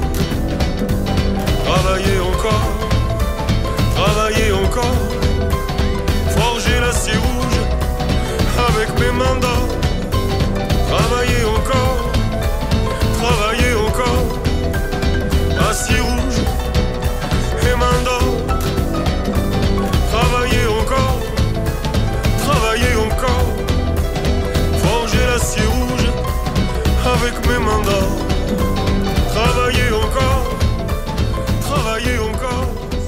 travailler encore, travailler encore, forger l'acier rouge avec mes mains d'or, travailler encore, travailler encore, acier rouge et mains d'or, travailler encore, travailler encore, forger l'acier rouge avec mes mains d'or, travailler encore, travailler encore,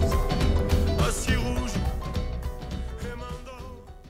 acier rouge et mains d'or.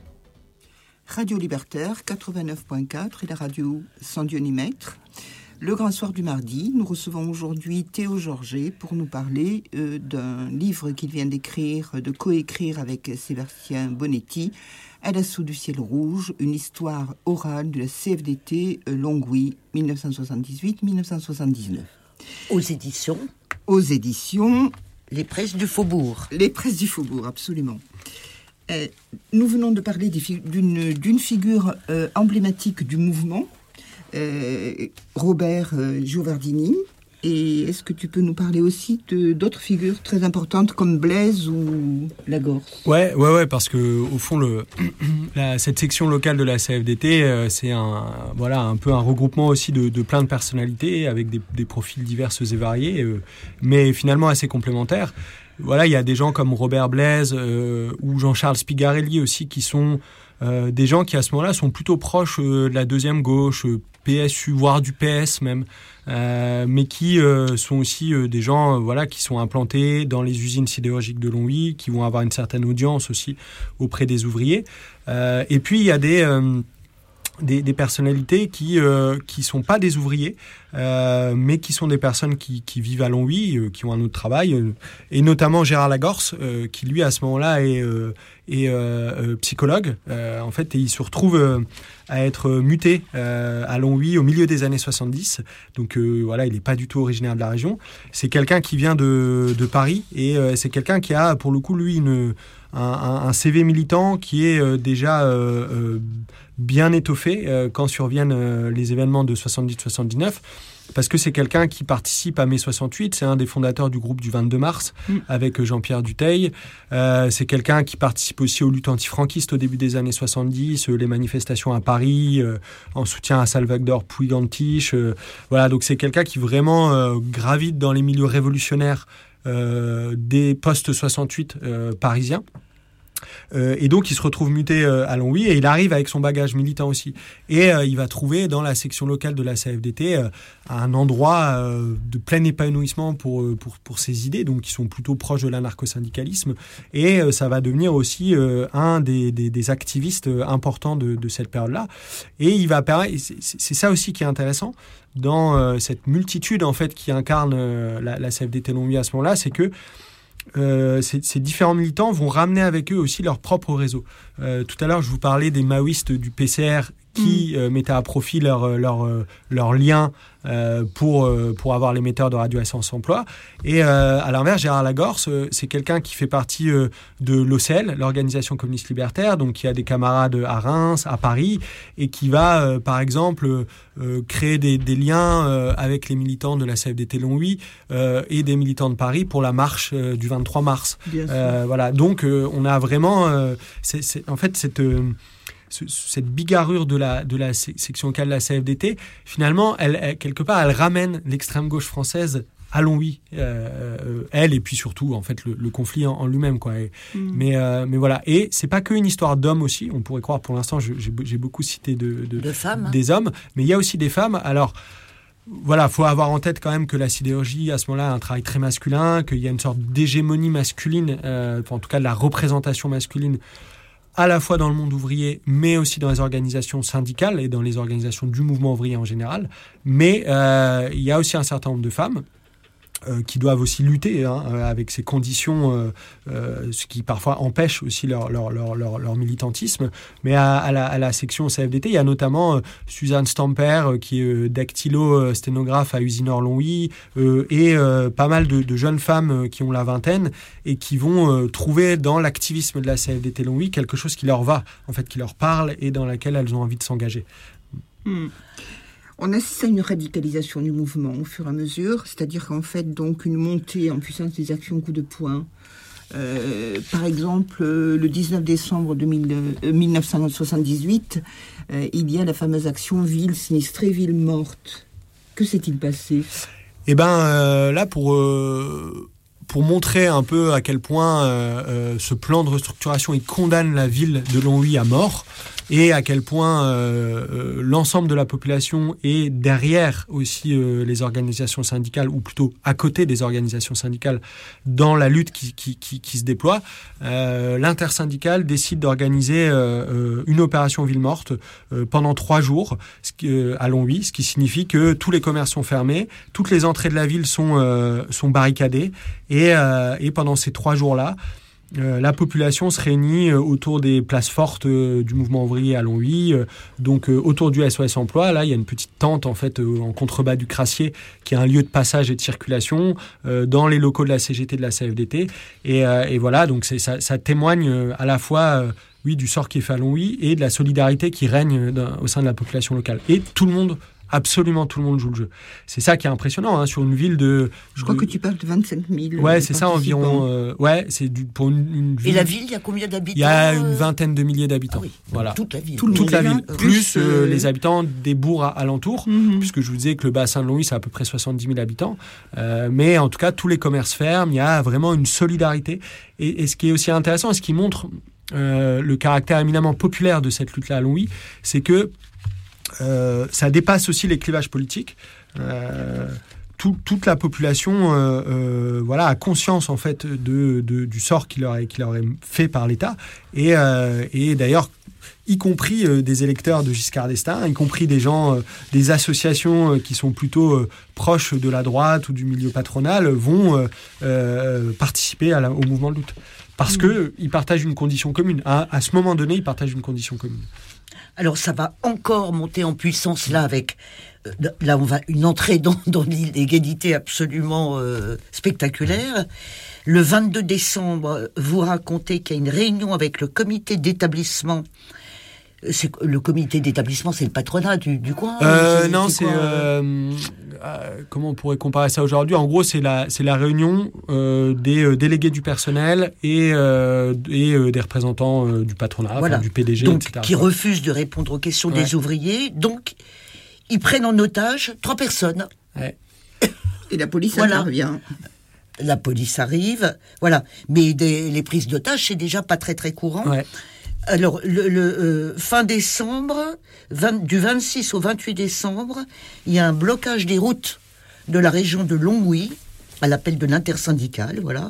Radio Libertaire quatre-vingt-neuf point quatre et la radio Sans Dieu ni Maître. Le Grand Soir du Mardi, nous recevons aujourd'hui Théo Georget pour nous parler euh, d'un livre qu'il vient d'écrire, de coécrire avec Sébastien Bonetti, À l'assaut du ciel rouge, une histoire orale de la C F D T euh, Longwy dix-neuf cent soixante-dix-huit dix-neuf cent soixante-dix-neuf. Aux éditions Aux éditions Les Presses du Faubourg. Les Presses du Faubourg, absolument. Euh, nous venons de parler des fi- d'une, d'une figure euh, emblématique du mouvement, euh, Robert euh, Giovardini. Et est-ce que tu peux nous parler aussi de, d'autres figures très importantes comme Blaise ou Lagorce ? Ouais, ouais, ouais, parce que au fond, le, la, cette section locale de la C F D T, euh, c'est un, voilà, un peu un regroupement aussi de, de plein de personnalités avec des, des profils divers et variés, euh, mais finalement assez complémentaires. Voilà, il y a des gens comme Robert Blaise euh, ou Jean-Charles Spigarelli aussi qui sont euh, des gens qui à ce moment-là sont plutôt proches euh, de la deuxième gauche, euh, P S U, voire du P S même, euh, mais qui euh, sont aussi euh, des gens euh, voilà, qui sont implantés dans les usines sidérurgiques de Longwy, qui vont avoir une certaine audience aussi auprès des ouvriers. Euh, et puis il y a des... Euh, Des, des personnalités qui euh, qui sont pas des ouvriers, euh, mais qui sont des personnes qui, qui vivent à Longwy, euh, qui ont un autre travail, euh, et notamment Gérard Lagorce, euh, qui lui à ce moment-là est, euh, est euh, euh, psychologue, euh, en fait, et il se retrouve euh, à être muté euh, à Longwy au milieu des années soixante-dix. Donc euh, voilà, il n'est pas du tout originaire de la région. C'est quelqu'un qui vient de de Paris, et euh, c'est quelqu'un qui a pour le coup lui une un, un, un C V militant qui est euh, déjà euh, euh, bien étoffé euh, quand surviennent euh, les événements de soixante-dix soixante-dix-neuf, parce que c'est quelqu'un qui participe à mai soixante-huit, c'est un des fondateurs du groupe du vingt-deux mars, mmh. avec Jean-Pierre Dutheil. Euh, c'est quelqu'un qui participe aussi aux luttes antifranquistes au début des années soixante-dix, euh, les manifestations à Paris, euh, en soutien à Salvador Puig-Antich. Euh, voilà, donc c'est quelqu'un qui vraiment euh, gravite dans les milieux révolutionnaires euh, des post-soixante-huit euh, parisiens. Euh, et donc, il se retrouve muté euh, à Longwy et il arrive avec son bagage militant aussi. Et euh, il va trouver dans la section locale de la C F D T euh, un endroit euh, de plein épanouissement pour, pour, pour ses idées, donc qui sont plutôt proches de l'anarcho-syndicalisme. Et euh, ça va devenir aussi euh, un des, des, des activistes importants de, de cette période-là. Et il va permettre, c'est, c'est ça aussi qui est intéressant dans euh, cette multitude en fait qui incarne euh, la, la C F D T Longwy à ce moment-là, c'est que Euh, ces, ces différents militants vont ramener avec eux aussi leur propre réseau. Euh, tout à l'heure, je vous parlais des maoïstes du P C R qui mmh. euh, mettaient à profit leur, leur, leur lien euh, pour, euh, pour avoir l'émetteur de Radio Essence Emploi. Et euh, à l'inverse, Gérard Lagorce, euh, c'est quelqu'un qui fait partie euh, de l'O C L, l'Organisation communiste libertaire, donc qui a des camarades à Reims, à Paris, et qui va, euh, par exemple, euh, créer des, des liens euh, avec les militants de la C F D T Longwy euh, et des militants de Paris pour la marche euh, du vingt-trois mars. Euh, voilà. Donc, euh, on a vraiment... Euh, c'est, c'est, en fait, cette... Euh, cette bigarrure de la, de la section locale de la C F D T, finalement, elle, elle, quelque part, elle ramène l'extrême gauche française à Longwy, euh, elle, et puis surtout, en fait, le, le conflit en, en lui-même, quoi. Et, mmh. mais, euh, mais voilà. Et c'est pas qu'une histoire d'hommes aussi. On pourrait croire, pour l'instant, je, j'ai, j'ai beaucoup cité de, de, de femmes, des hommes, mais il y a aussi des femmes. Alors, voilà, faut avoir en tête quand même que la sidérurgie, à ce moment-là, a un travail très masculin, qu'il y a une sorte d'hégémonie masculine, euh, en tout cas de la représentation masculine, à la fois dans le monde ouvrier, mais aussi dans les organisations syndicales et dans les organisations du mouvement ouvrier en général. Mais euh, il y a aussi un certain nombre de femmes euh, qui doivent aussi lutter hein, avec ces conditions, euh, euh, ce qui parfois empêche aussi leur, leur, leur, leur, leur militantisme. Mais à, à, la, à la section C F D T, il y a notamment euh, Suzanne Stamper, euh, qui est euh, dactylo-sténographe à Usinor Longwy, euh, et euh, pas mal de, de jeunes femmes euh, qui ont la vingtaine et qui vont euh, trouver dans l'activisme de la C F D T Longwy quelque chose qui leur va, en fait, qui leur parle et dans laquelle elles ont envie de s'engager. Mmh. On assiste à une radicalisation du mouvement au fur et à mesure, c'est-à-dire qu'en fait, donc, une montée en puissance des actions coup de poing. Euh, par exemple, euh, le dix-neuf décembre deux mille, euh, dix-neuf cent soixante-dix-huit, euh, il y a la fameuse action Ville sinistrée, Ville morte. Que s'est-il passé ? Eh bien, euh, là, pour... Euh... Pour montrer un peu à quel point euh, euh, ce plan de restructuration il condamne la ville de Longwy à mort et à quel point euh, euh, l'ensemble de la population est derrière aussi euh, les organisations syndicales, ou plutôt à côté des organisations syndicales dans la lutte qui, qui, qui, qui se déploie, euh, l'intersyndicale décide d'organiser euh, une opération ville morte euh, pendant trois jours ce qui, euh, à Longwy, ce qui signifie que tous les commerces sont fermés, toutes les entrées de la ville sont, euh, sont barricadées. Et, euh, et pendant ces trois jours-là, euh, la population se réunit euh, autour des places fortes euh, du mouvement ouvrier à Longwy, euh, donc euh, autour du S O S Emploi. Là, il y a une petite tente en fait euh, en contrebas du Crassier, qui est un lieu de passage et de circulation euh, dans les locaux de la C G T, de la C F D T. Et, euh, et voilà, donc c'est, ça, ça témoigne euh, à la fois euh, oui, du sort qui est fait à Longwy et de la solidarité qui règne dans, au sein de la population locale. Et tout le monde Absolument tout le monde joue le jeu. C'est ça qui est impressionnant hein, sur une ville de... Je crois de... que tu parles de vingt-cinq mille. Ouais, c'est ça environ. Euh, ouais, c'est du, pour une, une ville. Et la ville, il y a combien d'habitants ? Il y a une vingtaine de milliers d'habitants. Ah oui, voilà. Toute la ville. Tout toute la ville. Euh, plus euh, euh... les habitants des bourgs alentours, mm-hmm. puisque je vous disais que le bassin de Longwy, c'est à peu près soixante-dix mille habitants. Euh, mais en tout cas, tous les commerces ferment. Il y a vraiment une solidarité. Et, et ce qui est aussi intéressant, et ce qui montre euh, le caractère éminemment populaire de cette lutte-là à Longwy, c'est que Euh, ça dépasse aussi les clivages politiques. Euh, tout, toute la population euh, euh, voilà, a conscience en fait de, de, du sort qui leur est, qui leur est fait par l'État. Et, euh, et d'ailleurs, y compris euh, des électeurs de Giscard d'Estaing, y compris des gens, euh, des associations euh, qui sont plutôt euh, proches de la droite ou du milieu patronal, vont euh, euh, participer à la, au mouvement de lutte. Parce mmh. qu'ils partagent une condition commune. À, à ce moment donné, ils partagent une condition commune. Alors ça va encore monter en puissance là avec euh, là on va une entrée dans, dans l'illégalité absolument euh, spectaculaire. Le vingt-deux décembre, vous racontez qu'il y a une réunion avec le comité d'établissement. C'est, le comité d'établissement, c'est le patronat du, du coin euh, c'est, Non, c'est, c'est... quoi, euh, euh, comment on pourrait comparer ça aujourd'hui ? En gros, c'est la, c'est la réunion euh, des euh, délégués du personnel et, euh, et euh, des représentants euh, du patronat, voilà. enfin, du P D G, donc, et cetera. Qui refusent de répondre aux questions ouais. des ouvriers. Donc, ils prennent en otage trois personnes. Ouais. Et la police voilà. intervient. la police arrive, voilà. Mais des, les prises d'otages, c'est déjà pas très très courant. Ouais. Alors, le, le euh, fin décembre, vingt, du vingt-six au vingt-huit décembre, il y a un blocage des routes de la région de Longwy, à l'appel de l'intersyndicale, voilà.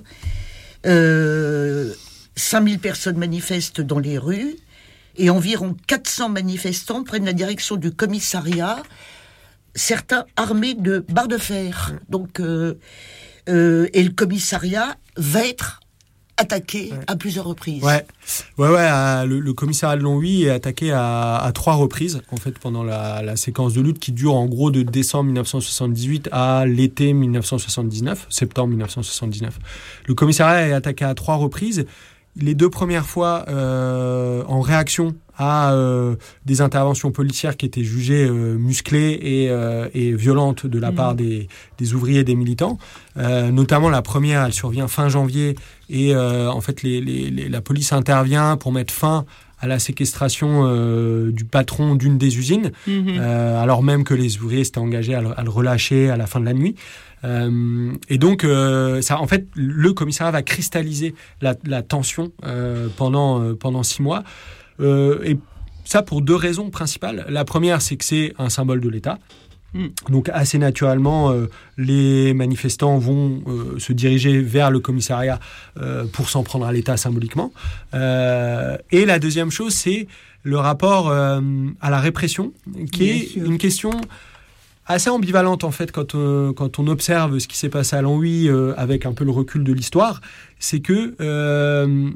Euh, cinq mille personnes manifestent dans les rues, et environ quatre cents manifestants prennent la direction du commissariat, certains armés de barres de fer. Donc, euh, euh, et le commissariat va être attaqué ouais. à plusieurs reprises. Ouais, ouais, ouais. À, le, le commissariat de Longwy est attaqué à, à trois reprises en fait pendant la, la séquence de lutte qui dure en gros de décembre dix-neuf cent soixante-dix-huit à l'été dix-neuf cent soixante-dix-neuf, septembre dix-neuf cent soixante-dix-neuf. Le commissariat est attaqué à trois reprises. Les deux premières fois euh, en réaction à euh, des interventions policières qui étaient jugées euh, musclées et, euh, et violentes de la mmh. part des, des ouvriers et des militants. Euh, notamment la première, elle survient fin janvier et euh, en fait les, les, les, la police intervient pour mettre fin à la séquestration euh, du patron d'une des usines, mmh. euh, alors même que les ouvriers s'étaient engagés à le, à le relâcher à la fin de la nuit. Euh, et donc, euh, ça, en fait, le commissariat va cristalliser la, la tension euh, pendant euh, pendant six mois. Euh, et ça pour deux raisons principales. La première, c'est que c'est un symbole de l'État. Mm. Donc, assez naturellement, euh, les manifestants vont euh, se diriger vers le commissariat euh, pour s'en prendre à l'État symboliquement. Euh, et la deuxième chose, c'est le rapport euh, à la répression, qui Bien est sûr. Une question assez ambivalente en fait quand on, quand on observe ce qui s'est passé à Longwy euh, avec un peu le recul de l'histoire, c'est que euh,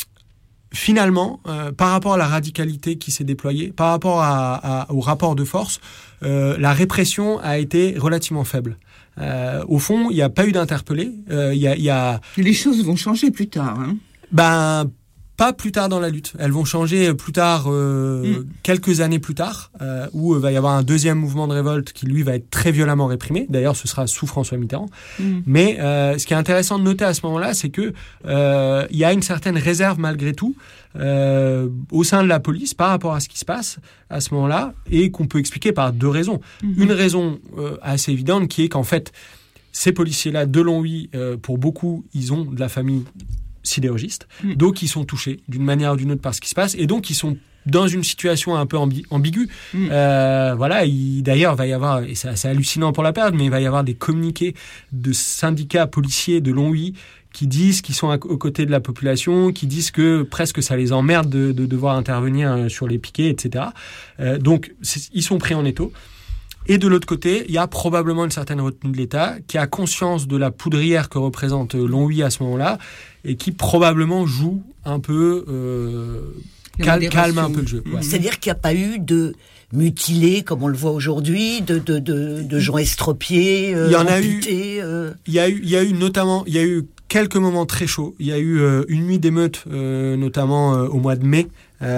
finalement, euh, par rapport à la radicalité qui s'est déployée, par rapport à, à, au rapport de force, euh, la répression a été relativement faible. Euh, au fond, il n'y a pas eu d'interpellés. Euh, y a, y a... Les choses vont changer plus tard. Hein. Ben, pas plus tard dans la lutte. Elles vont changer plus tard, euh, mm. quelques années plus tard, euh, où il va y avoir un deuxième mouvement de révolte qui, lui, va être très violemment réprimé. D'ailleurs, ce sera sous François Mitterrand. Mm. Mais euh, ce qui est intéressant de noter à ce moment-là, c'est que euh, il y a une certaine réserve, malgré tout, euh, au sein de la police par rapport à ce qui se passe à ce moment-là, et qu'on peut expliquer par deux raisons. Mm-hmm. Une raison euh, assez évidente, qui est qu'en fait, ces policiers-là de Longwy, euh, pour beaucoup, ils ont de la famille sidérurgistes, mmh. donc ils sont touchés d'une manière ou d'une autre par ce qui se passe, et donc ils sont dans une situation un peu ambi- ambiguë. Mmh. Euh, voilà, il, d'ailleurs, il va y avoir, et c'est assez hallucinant pour la période, mais il va y avoir des communiqués de syndicats policiers de Longwy qui disent qu'ils sont à, aux côtés de la population, qui disent que presque ça les emmerde de, de devoir intervenir sur les piquets, et cetera. Euh, donc, ils sont pris en étau. Et de l'autre côté, il y a probablement une certaine retenue de l'État qui a conscience de la poudrière que représente Longwy à ce moment-là et qui probablement joue un peu, euh, cal- calme un peu le jeu. Ouais. C'est-à-dire qu'il n'y a pas eu de mutilés, comme on le voit aujourd'hui, de, de, de, de gens estropiés, euh, il y en amputés, a eu, euh... il y a eu, il y a eu notamment, il y a eu quelques moments très chauds. Il y a eu euh, une nuit d'émeute, euh, notamment euh, au mois de mai,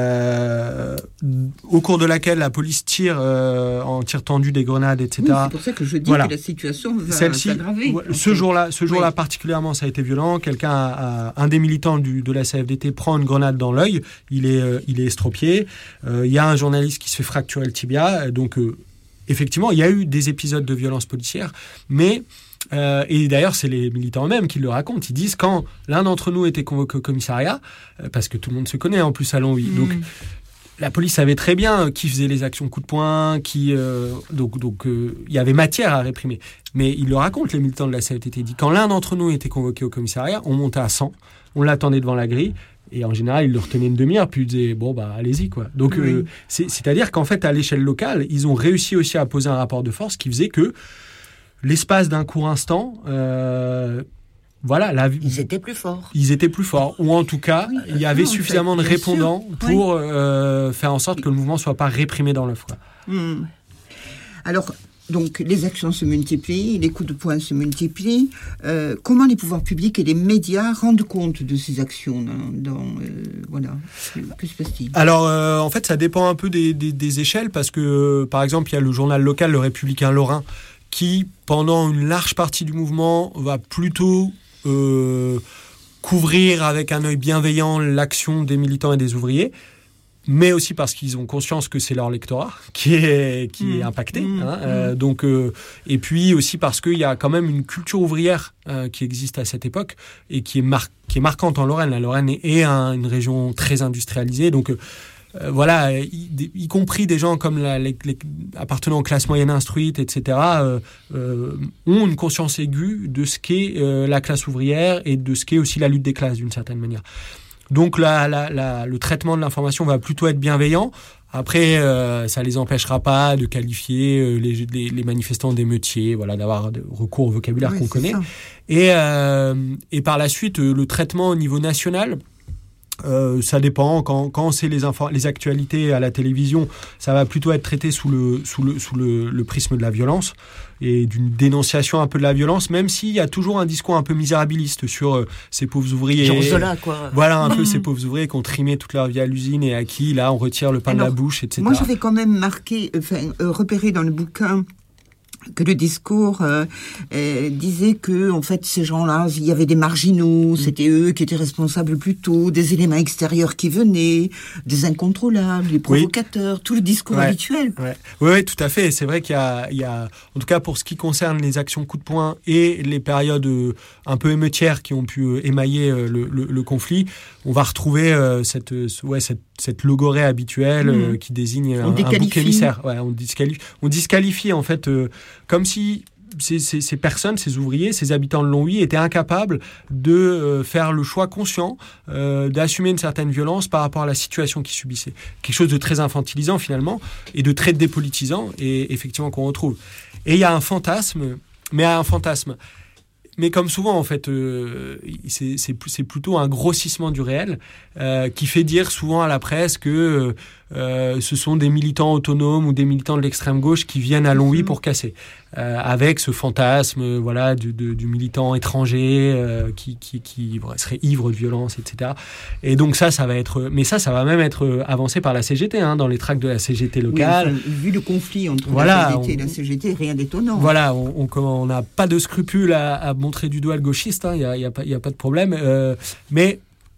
euh, au cours de laquelle la police tire euh, en tir tendu des grenades, et cetera. Oui, c'est pour ça que je dis voilà. que la situation va Celle-ci, s'aggraver. Ouais, ce jour-là, ce jour-là oui. particulièrement, ça a été violent. Quelqu'un, a, a, un des militants du, de la C F D T prend une grenade dans l'œil. Il est, euh, il est estropié. Euh, il y a un journaliste qui se fait fracturer le tibia. Donc, euh, effectivement, il y a eu des épisodes de violence policière, mais Euh, et d'ailleurs, c'est les militants eux-mêmes qui le racontent. Ils disent quand l'un d'entre nous était convoqué au commissariat, euh, parce que tout le monde se connaît en plus à Longwy. Mmh. Donc, la police savait très bien qui faisait les actions coup de poing, qui euh, donc donc il euh, y avait matière à réprimer. Mais ils le racontent, les militants de la C F T T. Ils disent quand l'un d'entre nous était convoqué au commissariat, on montait à cent, on l'attendait devant la grille. Et en général, ils le retenaient une demi-heure, puis ils disaient, bon, bah, allez-y, quoi. Donc, oui. euh, c'est, c'est-à-dire qu'en fait, à l'échelle locale, ils ont réussi aussi à poser un rapport de force qui faisait que l'espace d'un court instant, euh, voilà, la... ils étaient plus forts. Ils étaient plus forts, ou en tout cas, oui, il y avait non, suffisamment fait, de répondants sûr. pour oui. euh, faire en sorte que le mouvement soit pas réprimé dans l'œuf. Hum. Alors, donc, les actions se multiplient, les coups de poing se multiplient. Euh, comment les pouvoirs publics et les médias rendent compte de ces actions dans, dans, euh, voilà, que se passe-t-il ? Alors, euh, en fait, ça dépend un peu des, des, des échelles, parce que, euh, par exemple, il y a le journal local, Le Républicain Lorrain, qui, pendant une large partie du mouvement, va plutôt euh, couvrir avec un œil bienveillant l'action des militants et des ouvriers. mais aussi parce qu'ils ont conscience que c'est leur lectorat qui est, qui mmh. est impacté. Mmh. Hein, euh, donc, euh, et puis aussi parce qu'il y a quand même une culture ouvrière euh, qui existe à cette époque et qui est, mar- qui est marquante en Lorraine. La Lorraine est, est un, une région très industrialisée, donc euh, voilà, y, y compris des gens comme la, les, les, appartenant aux classes moyennes instruites, et cetera, euh, euh, ont une conscience aiguë de ce qu'est euh, la classe ouvrière et de ce qu'est aussi la lutte des classes d'une certaine manière. Donc la, la, la, le traitement de l'information va plutôt être bienveillant. Après, euh, ça les empêchera pas de qualifier euh, les, les, les manifestants d'émeutiers, voilà, d'avoir de recours au vocabulaire oui, qu'on connaît. Et, euh, et par la suite, euh, le traitement au niveau national, euh, ça dépend. Quand, quand c'est les, infor- les actualités à la télévision, ça va plutôt être traité sous le, sous le, sous le, le prisme de la violence et d'une dénonciation un peu de la violence, même s'il y a toujours un discours un peu misérabiliste sur euh, ces pauvres ouvriers. Jean Zola, quoi. Voilà, un mmh. peu ces pauvres ouvriers qui ont trimé toute leur vie à l'usine et à qui, là, on retire le pain Alors, de la bouche, et cetera. Moi, j'avais quand même marqué, enfin, euh, repéré dans le bouquin que le discours euh, euh, disait que en fait ces gens-là, il y avait des marginaux, mmh. c'était eux qui étaient responsables plutôt, des éléments extérieurs qui venaient, des incontrôlables, des provocateurs, oui. tout le discours ouais. habituel. Ouais. Oui, oui, tout à fait. C'est vrai qu'il y a, il y a, en tout cas pour ce qui concerne les actions coup de poing et les périodes euh, un peu émeutières qui ont pu euh, émailler euh, le, le, le conflit, on va retrouver euh, cette, euh, ouais, cette, cette logorée habituelle mmh. euh, qui désigne un, un bouc émissaire. Ouais, on disqualifie, on disqualifie en fait. Euh, comme si ces, ces, ces personnes, ces ouvriers, ces habitants de Longwy étaient incapables de euh, faire le choix conscient euh, d'assumer une certaine violence par rapport à la situation qu'ils subissaient. Quelque chose de très infantilisant finalement et de très dépolitisant et effectivement qu'on retrouve. Et il y a un fantasme, mais un fantasme. Mais comme souvent, en fait, euh, c'est, c'est, c'est plutôt un grossissement du réel euh, qui fait dire souvent à la presse que euh, ce sont des militants autonomes ou des militants de l'extrême gauche qui viennent à Longwy pour casser, euh, avec ce fantasme, voilà, du, du, du militant étranger euh, qui, qui, qui serait ivre de violence, et cetera. Et donc ça, ça va être, mais ça, ça va même être avancé par la C G T, hein, dans les tracts de la C G T locale. Oui, enfin, vu le conflit entre voilà, la C G T et la C G T, rien d'étonnant. Voilà, on n'a pas de scrupule à, à montrer du doigt le gauchiste, il hein, n'y a, y a, a pas de problème. Euh, mais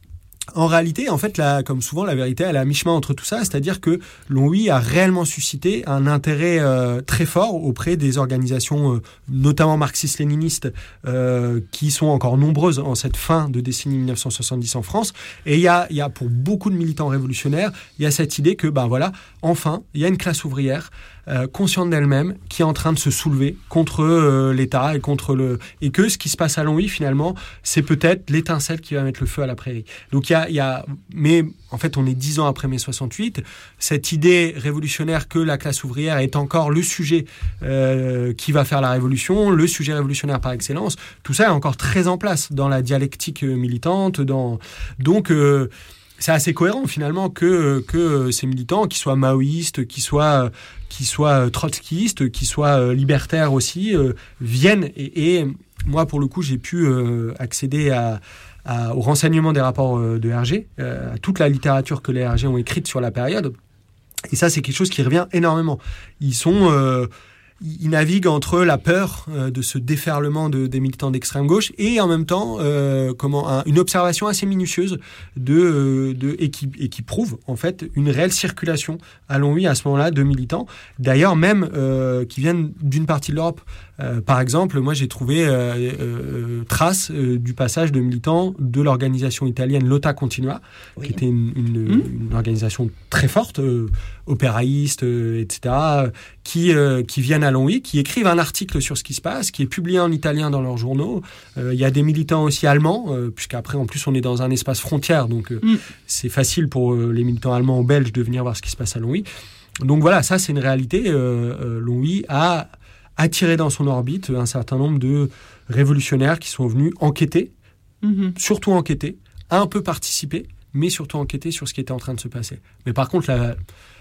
en réalité, en fait, là, comme souvent, la vérité, elle est à mi-chemin entre tout ça, c'est-à-dire que Longwy a réellement suscité un intérêt euh, très fort auprès des organisations, euh, notamment marxistes-léninistes, euh, qui sont encore nombreuses en cette fin de décennie dix-neuf cent soixante-dix en France. Et il y a, y a, pour beaucoup de militants révolutionnaires, il y a cette idée que, ben voilà, enfin, il y a une classe ouvrière Euh, consciente d'elle-même, qui est en train de se soulever contre euh, l'État et contre le et que ce qui se passe à Longwy finalement, c'est peut-être l'étincelle qui va mettre le feu à la prairie. Donc il y a, il y a, mais en fait on est dix ans après mai soixante-huit, cette idée révolutionnaire que la classe ouvrière est encore le sujet euh, qui va faire la révolution, le sujet révolutionnaire par excellence, tout ça est encore très en place dans la dialectique militante, dans donc euh, c'est assez cohérent finalement que, que ces militants, qu'ils soient maoïstes, qu'ils soient, qu'ils soient trotskistes, qu'ils soient libertaires aussi, euh, viennent. Et, et moi, pour le coup, j'ai pu euh, accéder à, à, au renseignement des rapports euh, de Hergé, euh, à toute la littérature que les Hergé ont écrite sur la période. Et ça, c'est quelque chose qui revient énormément. Ils sont... Euh, Ils naviguent entre la peur euh, de ce déferlement de, des militants d'extrême gauche et en même temps euh, comment, un, une observation assez minutieuse de, euh, de, et, qui, et qui prouve en fait une réelle circulation à Longwy à ce moment-là de militants, d'ailleurs même euh, qui viennent d'une partie de l'Europe. Euh, par exemple, moi j'ai trouvé euh, euh, trace euh, du passage de militants de l'organisation italienne Lotta Continua, oui. qui était une, une, mmh. une organisation très forte, euh, opéraïste, euh, et cetera, qui, euh, qui viennent à Longwy, qui écrivent un article sur ce qui se passe, qui est publié en italien dans leurs journaux. Il euh, y a des militants aussi allemands, euh, puisqu'après en plus on est dans un espace frontière, donc euh, mmh. c'est facile pour euh, les militants allemands ou belges de venir voir ce qui se passe à Longwy. Donc voilà, ça c'est une réalité. Euh, euh, Longwy a attiré dans son orbite un certain nombre de révolutionnaires qui sont venus enquêter, mmh. surtout enquêter, un peu participer, mais surtout enquêter sur ce qui était en train de se passer. Mais par contre, la,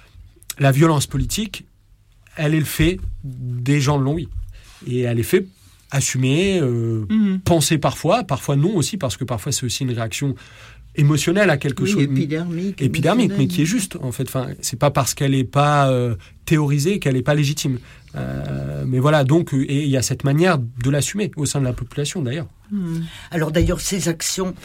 la violence politique, elle est le fait des gens de Longwy. Et elle est fait assumée, euh, mmh. pensée parfois, parfois non aussi, parce que parfois c'est aussi une réaction émotionnelle à quelque oui, chose épidermique, épidermique mais qui est juste en fait. Enfin, c'est pas parce qu'elle est pas euh, théorisée qu'elle est pas légitime. Euh, mais voilà, donc et il y a cette manière de l'assumer au sein de la population d'ailleurs. Mmh. Alors d'ailleurs ces actions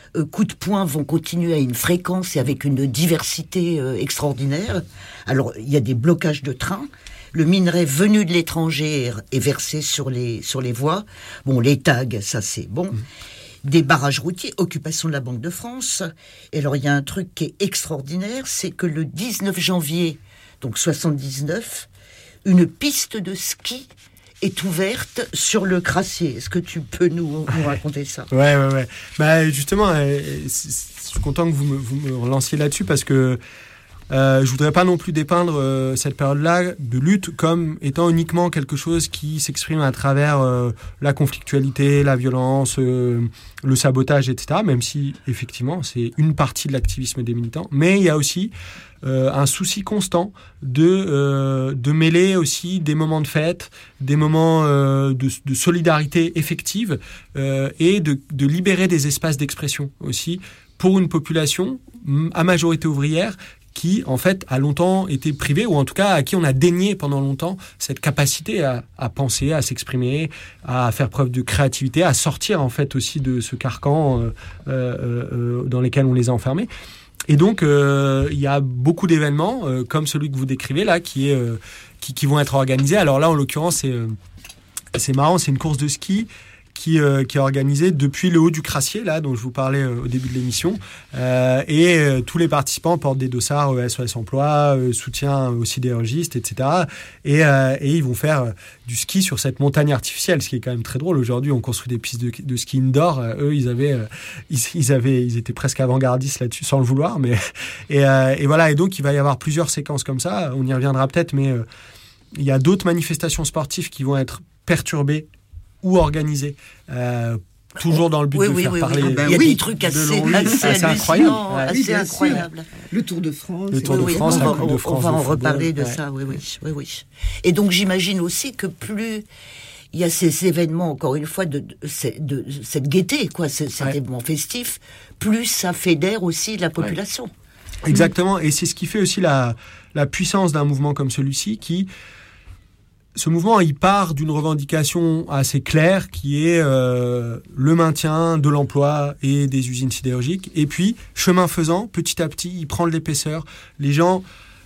euh, coups de poing vont continuer à une fréquence et avec une diversité euh, extraordinaire. Alors, il y a des blocages de trains. Le minerai venu de l'étranger est versé sur les, sur les voies. Bon, les tags, ça c'est bon. Mmh. Des barrages routiers, occupation de la Banque de France. Et alors, il y a un truc qui est extraordinaire, c'est que le dix-neuf janvier, donc soixante-dix-neuf, une piste de ski est ouverte sur le Crassier. Est-ce que tu peux nous, nous raconter ça ? Ouais, ouais, ouais. Bah, justement, euh, je suis content que vous me, vous me relanciez là-dessus parce que Euh, je voudrais pas non plus dépeindre euh, cette période-là de lutte comme étant uniquement quelque chose qui s'exprime à travers euh, la conflictualité, la violence, euh, le sabotage, et cetera. Même si, effectivement, c'est une partie de l'activisme des militants. Mais il y a aussi euh, un souci constant de, euh, de mêler aussi des moments de fête, des moments euh, de, de solidarité effective euh, et de, de libérer des espaces d'expression aussi pour une population à majorité ouvrière qui, en fait, a longtemps été privée, ou en tout cas à qui on a dénié pendant longtemps cette capacité à, à penser, à s'exprimer, à faire preuve de créativité, à sortir, en fait, aussi de ce carcan euh, euh, euh, dans lequel on les a enfermés. Et donc, euh, il y a beaucoup d'événements, euh, comme celui que vous décrivez là, qui, est, euh, qui, qui vont être organisés. Alors là, en l'occurrence, c'est, euh, c'est marrant, c'est une course de ski Qui, euh, qui est organisé depuis le haut du Crassier, là, dont je vous parlais euh, au début de l'émission. Euh, et euh, tous les participants portent des dossards euh, S O S Emploi, euh, soutien aux sidérurgistes, et cetera. Et, euh, et ils vont faire euh, du ski sur cette montagne artificielle, ce qui est quand même très drôle. Aujourd'hui, on construit des pistes de, de ski indoor. Euh, eux, ils avaient, euh, ils, ils avaient, ils étaient presque avant-gardistes là-dessus, sans le vouloir. Mais et, euh, et voilà. Et donc, il va y avoir plusieurs séquences comme ça. On y reviendra peut-être, mais euh, il y a d'autres manifestations sportives qui vont être perturbées ou organisé, euh, toujours dans le but oui, de oui, faire oui, parler. Oui, ben il y a oui, des trucs assez, de assez, assez incroyables. Ouais. Assez oui, incroyable. Le Tour de France. Le Tour de oui, France, oui, la on, Coupe de France. On va en football, reparler de ouais. ça, oui, oui, oui, oui. Et donc, j'imagine aussi que plus il y a ces événements, encore une fois, de, de, de, de cette gaieté, quoi, cet ouais. événement festif, plus ça fédère aussi la population. Ouais. Exactement. Et c'est ce qui fait aussi la, la puissance d'un mouvement comme celui-ci qui... Ce mouvement, il part d'une revendication assez claire qui est euh, le maintien de l'emploi et des usines sidérurgiques. Et puis, chemin faisant, petit à petit, il prend de l'épaisseur. Les gens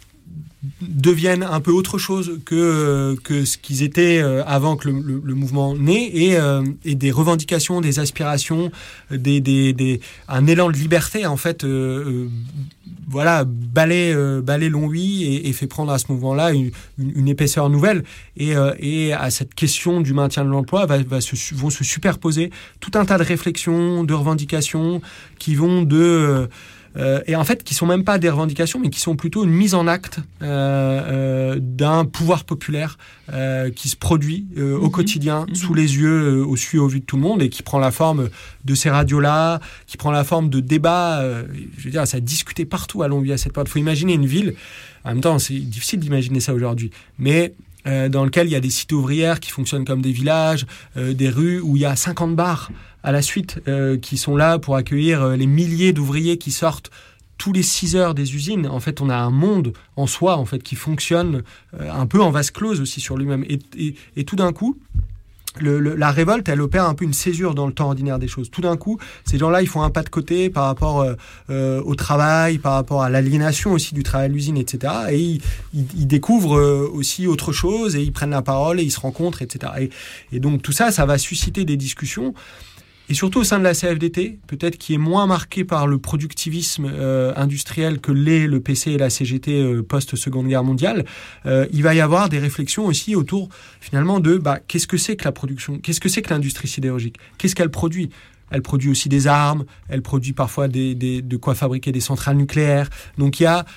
deviennent un peu autre chose que, que ce qu'ils étaient avant que le, le, le mouvement naît, et, euh, et des revendications, des aspirations, des, des, des, un élan de liberté, en fait, euh, euh, voilà, balaie, euh, balaie Longwy et, et fait prendre à ce mouvement-là une, une, une épaisseur nouvelle. Et, euh, et à cette question du maintien de l'emploi va, va se, vont se superposer tout un tas de réflexions, de revendications qui vont de... Euh, Euh, et en fait qui sont même pas des revendications mais qui sont plutôt une mise en acte euh, euh, d'un pouvoir populaire euh, qui se produit euh, au mmh. quotidien mmh. sous les yeux, euh, au su et au vu de tout le monde, et qui prend la forme de ces radios-là, qui prend la forme de débats, euh, je veux dire, ça a discuté partout à Longwy à cette période. Il faut imaginer une ville, en même temps c'est difficile d'imaginer ça aujourd'hui, mais euh, dans lequel il y a des cités ouvrières qui fonctionnent comme des villages, euh, des rues où il y a cinquante bars à la suite, euh, qui sont là pour accueillir euh, les milliers d'ouvriers qui sortent tous les six heures des usines. En fait, on a un monde en soi, en fait, qui fonctionne euh, un peu en vase close aussi sur lui-même. Et, et, et tout d'un coup, le, le, la révolte, elle opère un peu une césure dans le temps ordinaire des choses. Tout d'un coup, ces gens-là, ils font un pas de côté par rapport euh, euh, au travail, par rapport à l'aliénation aussi du travail à l'usine, et cetera. Et ils, ils, ils découvrent euh, aussi autre chose, et ils prennent la parole, et ils se rencontrent, et cetera. Et, et donc, tout ça, ça va susciter des discussions. Et surtout au sein de la C F D T, peut-être qui est moins marqué par le productivisme euh, industriel que l'est le P C et la C G T euh, post-Seconde Guerre mondiale, euh, il va y avoir des réflexions aussi autour, finalement, de bah, qu'est-ce que c'est que la production, qu'est-ce que c'est que l'industrie sidérurgique, qu'est-ce qu'elle produit. Elle produit aussi des armes, elle produit parfois des, des, de quoi fabriquer des centrales nucléaires. Donc il y a...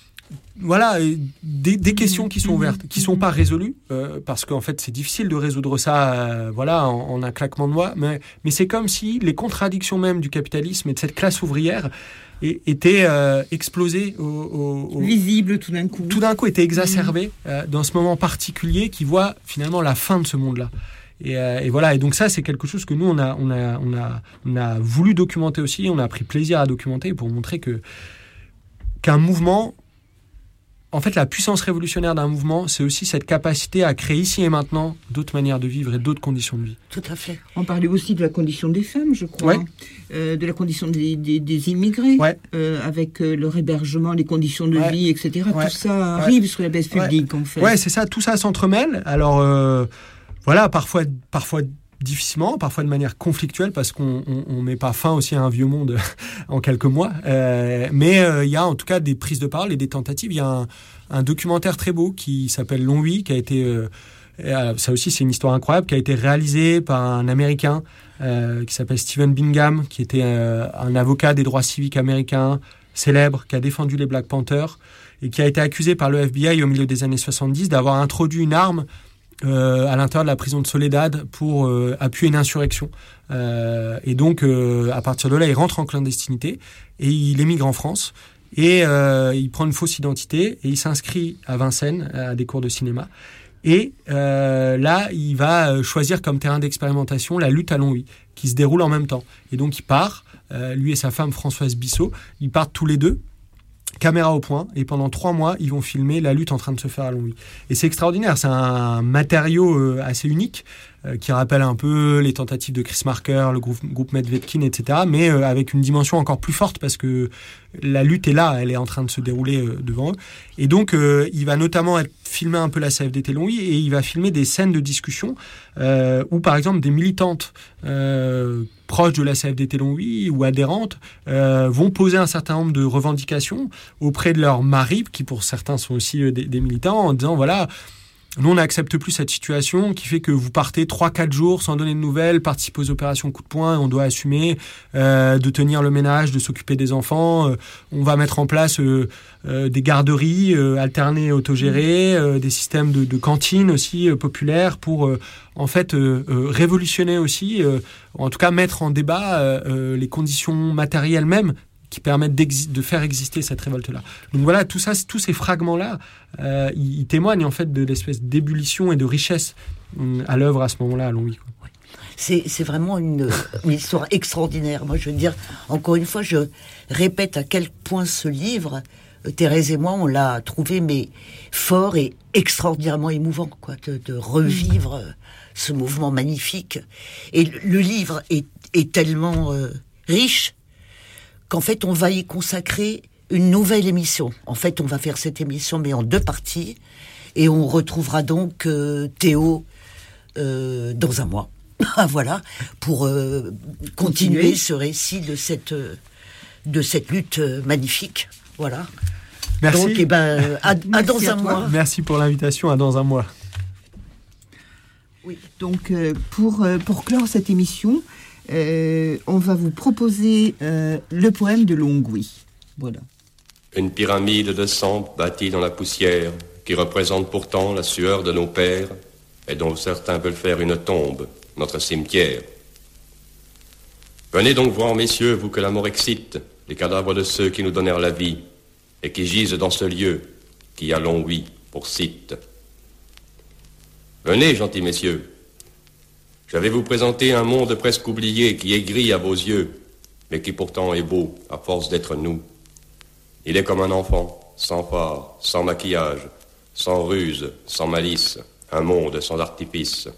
Voilà, des, des questions qui sont ouvertes, qui ne sont pas résolues, euh, parce qu'en fait, c'est difficile de résoudre ça euh, voilà, en, en un claquement de doigts, mais, mais c'est comme si les contradictions même du capitalisme et de cette classe ouvrière et, étaient euh, explosées. Au, au, au, Visibles tout d'un coup. Tout d'un coup, étaient exacerbées euh, dans ce moment particulier qui voit finalement la fin de ce monde-là. Et, euh, et voilà, et donc ça, c'est quelque chose que nous, on a, on a, on a, on a voulu documenter aussi, on a pris plaisir à documenter pour montrer que, qu'un mouvement en fait, la puissance révolutionnaire d'un mouvement, c'est aussi cette capacité à créer ici et maintenant d'autres manières de vivre et d'autres conditions de vie. Tout à fait. On parlait aussi de la condition des femmes, je crois, ouais. euh, de la condition des, des, des immigrés, ouais. euh, avec euh, leur hébergement, les conditions de ouais. vie, et cetera. Ouais. Tout ça arrive ouais. sur la place publique, ouais. en fait. Ouais, c'est ça, tout ça s'entremêle. Alors, euh, voilà, parfois, parfois difficilement, parfois de manière conflictuelle, parce qu'on ne met pas fin aussi à un vieux monde en quelques mois. Euh, mais il euh, y a en tout cas des prises de parole et des tentatives. Il y a un, un documentaire très beau qui s'appelle Longwy, qui a été... Euh, ça aussi, c'est une histoire incroyable, qui a été réalisé par un Américain euh, qui s'appelle Stephen Bingham, qui était euh, un avocat des droits civiques américains, célèbre, qui a défendu les Black Panthers, et qui a été accusé par le F B I au milieu des années soixante-dix d'avoir introduit une arme Euh, à l'intérieur de la prison de Soledad pour euh, appuyer une insurrection. Euh, et donc, euh, à partir de là, il rentre en clandestinité et il émigre en France. Et euh, il prend une fausse identité et il s'inscrit à Vincennes, à des cours de cinéma. Et euh, là, il va choisir comme terrain d'expérimentation la lutte à Longwy, qui se déroule en même temps. Et donc, il part, euh, lui et sa femme Françoise Bissot, ils partent tous les deux, caméra au point, et pendant trois mois, ils vont filmer la lutte en train de se faire à Longwy. Et c'est extraordinaire, c'est un matériau euh, assez unique, euh, qui rappelle un peu les tentatives de Chris Marker, le groupe, groupe Medvedkin, et cetera, mais euh, avec une dimension encore plus forte, parce que la lutte est là, elle est en train de se dérouler euh, devant eux. Et donc, euh, il va notamment être filmer un peu la C F D T Longwy, et il va filmer des scènes de discussion, euh, où par exemple, des militantes euh, proches de la C F D T Longwy ou adhérentes euh, vont poser un certain nombre de revendications auprès de leurs maris, qui pour certains sont aussi euh, des, des militants, en disant voilà, nous on n'accepte plus cette situation qui fait que vous partez trois quatre jours sans donner de nouvelles, participez aux opérations coup de poing, on doit assumer euh, de tenir le ménage, de s'occuper des enfants, euh, on va mettre en place euh, euh, des garderies euh, alternées autogérées, euh, des systèmes de, de cantines aussi euh, populaires pour euh, en fait euh, euh, révolutionner aussi, euh, en tout cas mettre en débat euh, euh, les conditions matérielles mêmes qui permettent de faire exister cette révolte-là. Donc voilà, tout ça, tous ces fragments-là, euh, ils, ils témoignent en fait de l'espèce d'ébullition et de richesse euh, à l'œuvre à ce moment-là à Longwy. Ouais. C'est, c'est vraiment une, une histoire extraordinaire. Moi, je veux dire, encore une fois, je répète à quel point ce livre, euh, Thérèse et moi, on l'a trouvé mais fort et extraordinairement émouvant, quoi, de, de revivre euh, ce mouvement magnifique. Et le, le livre est, est tellement euh, riche qu'en fait, on va y consacrer une nouvelle émission. En fait, on va faire cette émission, mais en deux parties, et on retrouvera donc euh, Théo euh, dans un mois. Voilà, pour euh, continuer, continuer ce récit de cette, euh, de cette lutte euh, magnifique. Voilà. Merci. Donc, eh ben, à, à dans un mois. Merci pour l'invitation, à dans un mois. Oui, donc euh, pour, euh, pour clore cette émission, Euh, on va vous proposer euh, le poème de Longwy. Voilà. Une pyramide de sang bâtie dans la poussière, qui représente pourtant la sueur de nos pères, et dont certains veulent faire une tombe, notre cimetière. Venez donc voir, messieurs, vous que la mort excite, les cadavres de ceux qui nous donnèrent la vie, et qui gisent dans ce lieu, qui a Longwy pour site. Venez, gentils messieurs. Je vais vous présenter un monde presque oublié qui est gris à vos yeux, mais qui pourtant est beau à force d'être nous. Il est comme un enfant, sans phare, sans maquillage, sans ruse, sans malice, un monde sans artifice.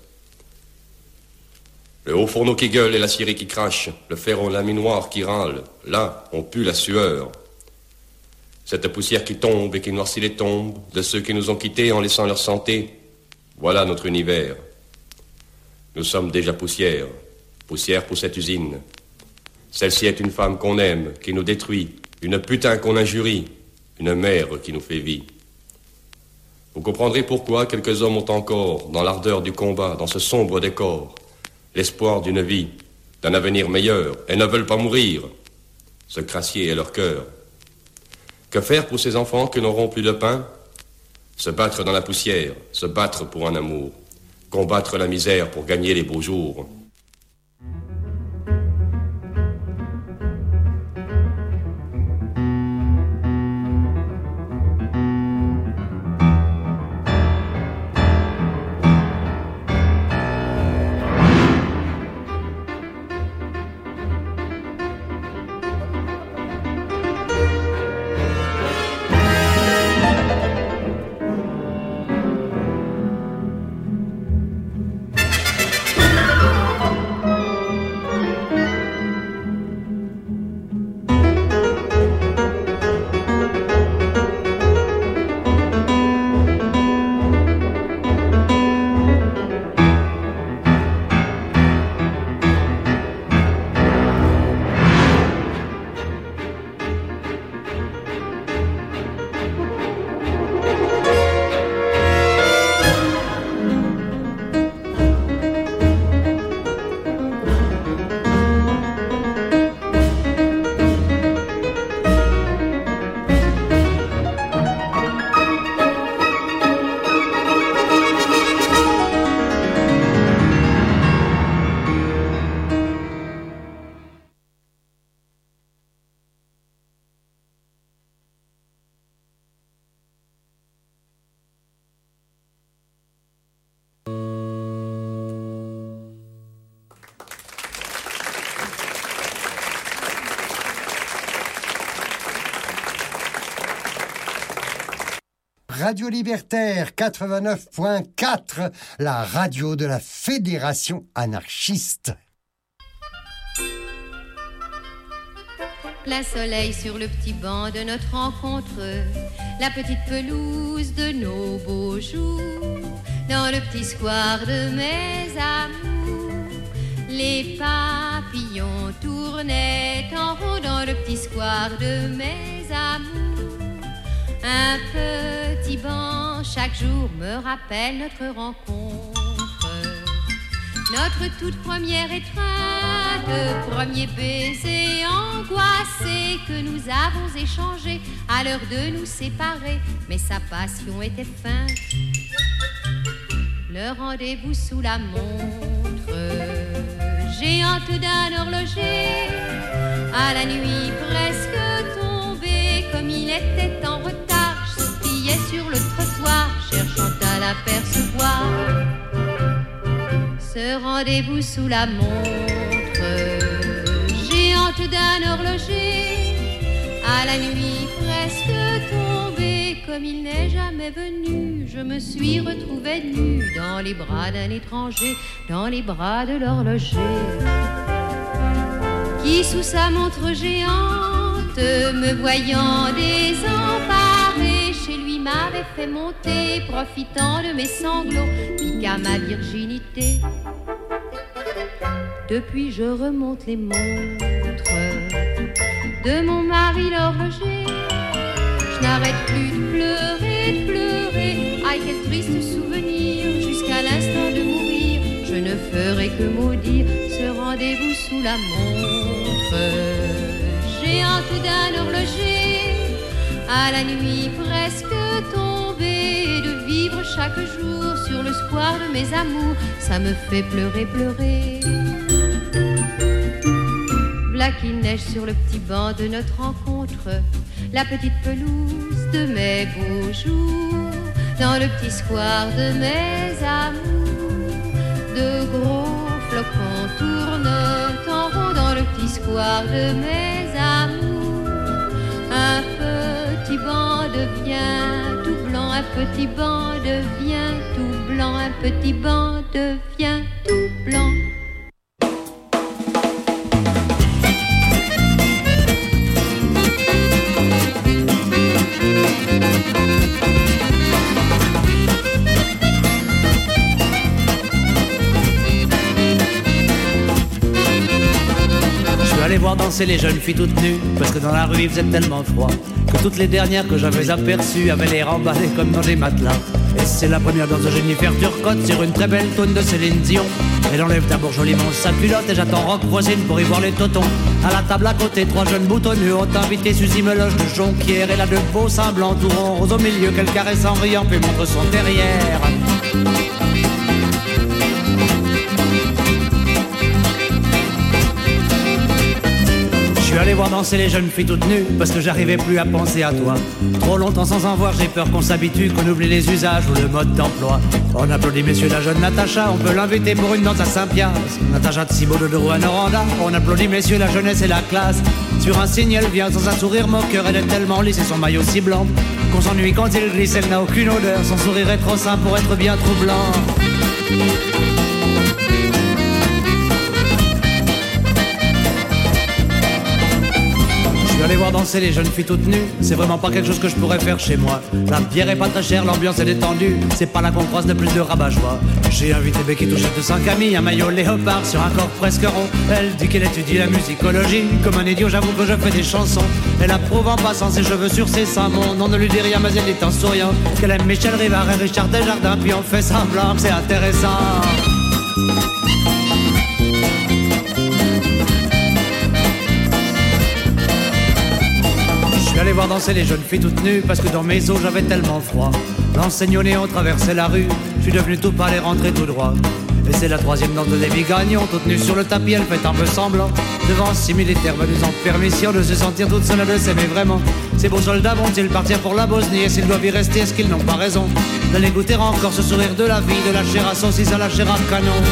Le haut fourneau qui gueule et la scierie qui crache, le fer au laminoir qui râle, là, on pue la sueur. Cette poussière qui tombe et qui noircit les tombes de ceux qui nous ont quittés en laissant leur santé, voilà notre univers. Nous sommes déjà poussière, poussière pour cette usine. Celle-ci est une femme qu'on aime, qui nous détruit, une putain qu'on injurie, une mère qui nous fait vie. Vous comprendrez pourquoi quelques hommes ont encore, dans l'ardeur du combat, dans ce sombre décor, l'espoir d'une vie, d'un avenir meilleur, et ne veulent pas mourir. Ce crassier est leur cœur. Que faire pour ces enfants qui n'auront plus de pain? Se battre dans la poussière, se battre pour un amour. Combattre la misère pour gagner les beaux jours. Radio Libertaire quatre-vingt-neuf point quatre, la radio de la Fédération anarchiste. Plein soleil sur le petit banc de notre rencontre, la petite pelouse de nos beaux jours, dans le petit square de mes amours. Les papillons tournaient en rond dans le petit square de mes amours. Un petit banc chaque jour me rappelle notre rencontre. Notre toute première étreinte, premier baiser angoissé que nous avons échangé à l'heure de nous séparer. Mais sa passion était feinte. Le rendez-vous sous la montre, géante d'un horloger, à la nuit presque tombée, comme il était en retard, je sautillais sur le trottoir, cherchant à l'apercevoir. Ce rendez-vous sous la montre, géante d'un horloger, à la nuit presque tombée, comme il n'est jamais venu, je me suis retrouvée nue dans les bras d'un étranger, dans les bras de l'horloger, qui sous sa montre géante, me voyant désemparée, chez lui m'avait fait monter, profitant de mes sanglots, piqua ma virginité. Depuis je remonte les montres de mon mari l'horloger. Je n'arrête plus de pleurer, de pleurer. Aïe, quel triste souvenir, jusqu'à l'instant de mourir. Je ne ferai que maudire ce rendez-vous sous la montre. Géante d'un horloger, à la nuit presque tombée, de vivre chaque jour sur le square de mes amours, ça me fait pleurer, pleurer. V'là qu'il neige sur le petit banc de notre rencontre, la petite pelouse de mes beaux jours, dans le petit square de mes amours, de gros flocons tournent en rond dans le petit square de mes amours. Un petit banc devient tout blanc, un petit banc devient tout blanc, un petit banc devient tout blanc. Allez voir danser les jeunes filles toutes nues, parce que dans la rue il faisait tellement froid que toutes les dernières que j'avais aperçues avaient l'air emballées comme dans des matelas. Et c'est la première danse de Jennifer Turcotte sur une très belle toune de Céline Dion. Elle enlève d'abord joliment sa culotte et j'attends Rock voisine pour y voir les totons. À la table à côté, trois jeunes boutonneux ont invité Suzy Meloche de Jonquière. Elle a de beaux seins blancs tout ronds, rose au milieu, qu'elle caresse en riant puis montre son derrière. Je suis allé voir danser les jeunes filles toutes nues, parce que j'arrivais plus à penser à toi. Trop longtemps sans en voir, j'ai peur qu'on s'habitue, qu'on oublie les usages ou le mode d'emploi. On applaudit messieurs la jeune Natacha, on peut l'inviter pour une danse à Saint-Pierre. Natacha de Cibo de Rouen Noranda. On applaudit messieurs la jeunesse et la classe. Sur un signe elle vient sans un sourire moqueur, elle est tellement lisse et son maillot si blanc qu'on s'ennuie quand il glisse, elle n'a aucune odeur. Son sourire est trop sain pour être bien troublant. Je vais aller voir danser les jeunes filles toutes nues, c'est vraiment pas quelque chose que je pourrais faire chez moi. La bière est pas très chère, l'ambiance est détendue, c'est pas là qu'on croise de plus de rabat-joie. J'ai invité Becky Touchette de Saint-Camille, un maillot léopard sur un corps presque rond. Elle dit qu'elle étudie la musicologie, comme un idiot j'avoue que je fais des chansons. Elle approuve en passant ses cheveux sur ses seins, mon nom ne lui dit rien mais elle dit en souriant qu'elle aime Michel Rivard et Richard Desjardins, puis on fait semblant que c'est intéressant. J'allais voir danser les jeunes filles toutes nues, parce que dans mes os j'avais tellement froid. L'enseigne au néon traversait la rue, je suis devenu tout pâle et rentré tout droit. Et c'est la troisième danse de Lévi Gagnon, toute nue sur le tapis, elle fait un peu semblant. Devant six militaires venus en permission de se sentir toute seule, de s'aimer vraiment. Ces beaux soldats vont-ils partir pour la Bosnie, et s'ils doivent y rester, est-ce qu'ils n'ont pas raison d'aller goûter encore ce sourire de la vie, de la chair à saucisse à la chair à canon.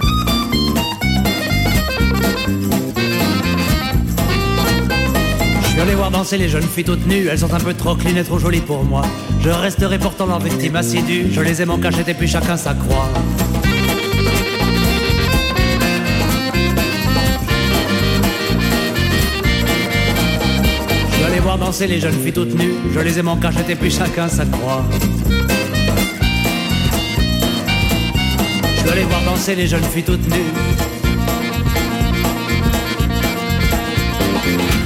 Je Je vais aller voir danser les jeunes filles toutes nues. Elles sont un peu trop clean et trop jolies pour moi. Je resterai pourtant leur victime assidue. Je les aime en cachette et puis chacun sa croix. Je vais aller voir danser les jeunes filles toutes nues. Je les aime en cachette et puis chacun sa croix. Je vais aller voir danser les jeunes filles toutes nues.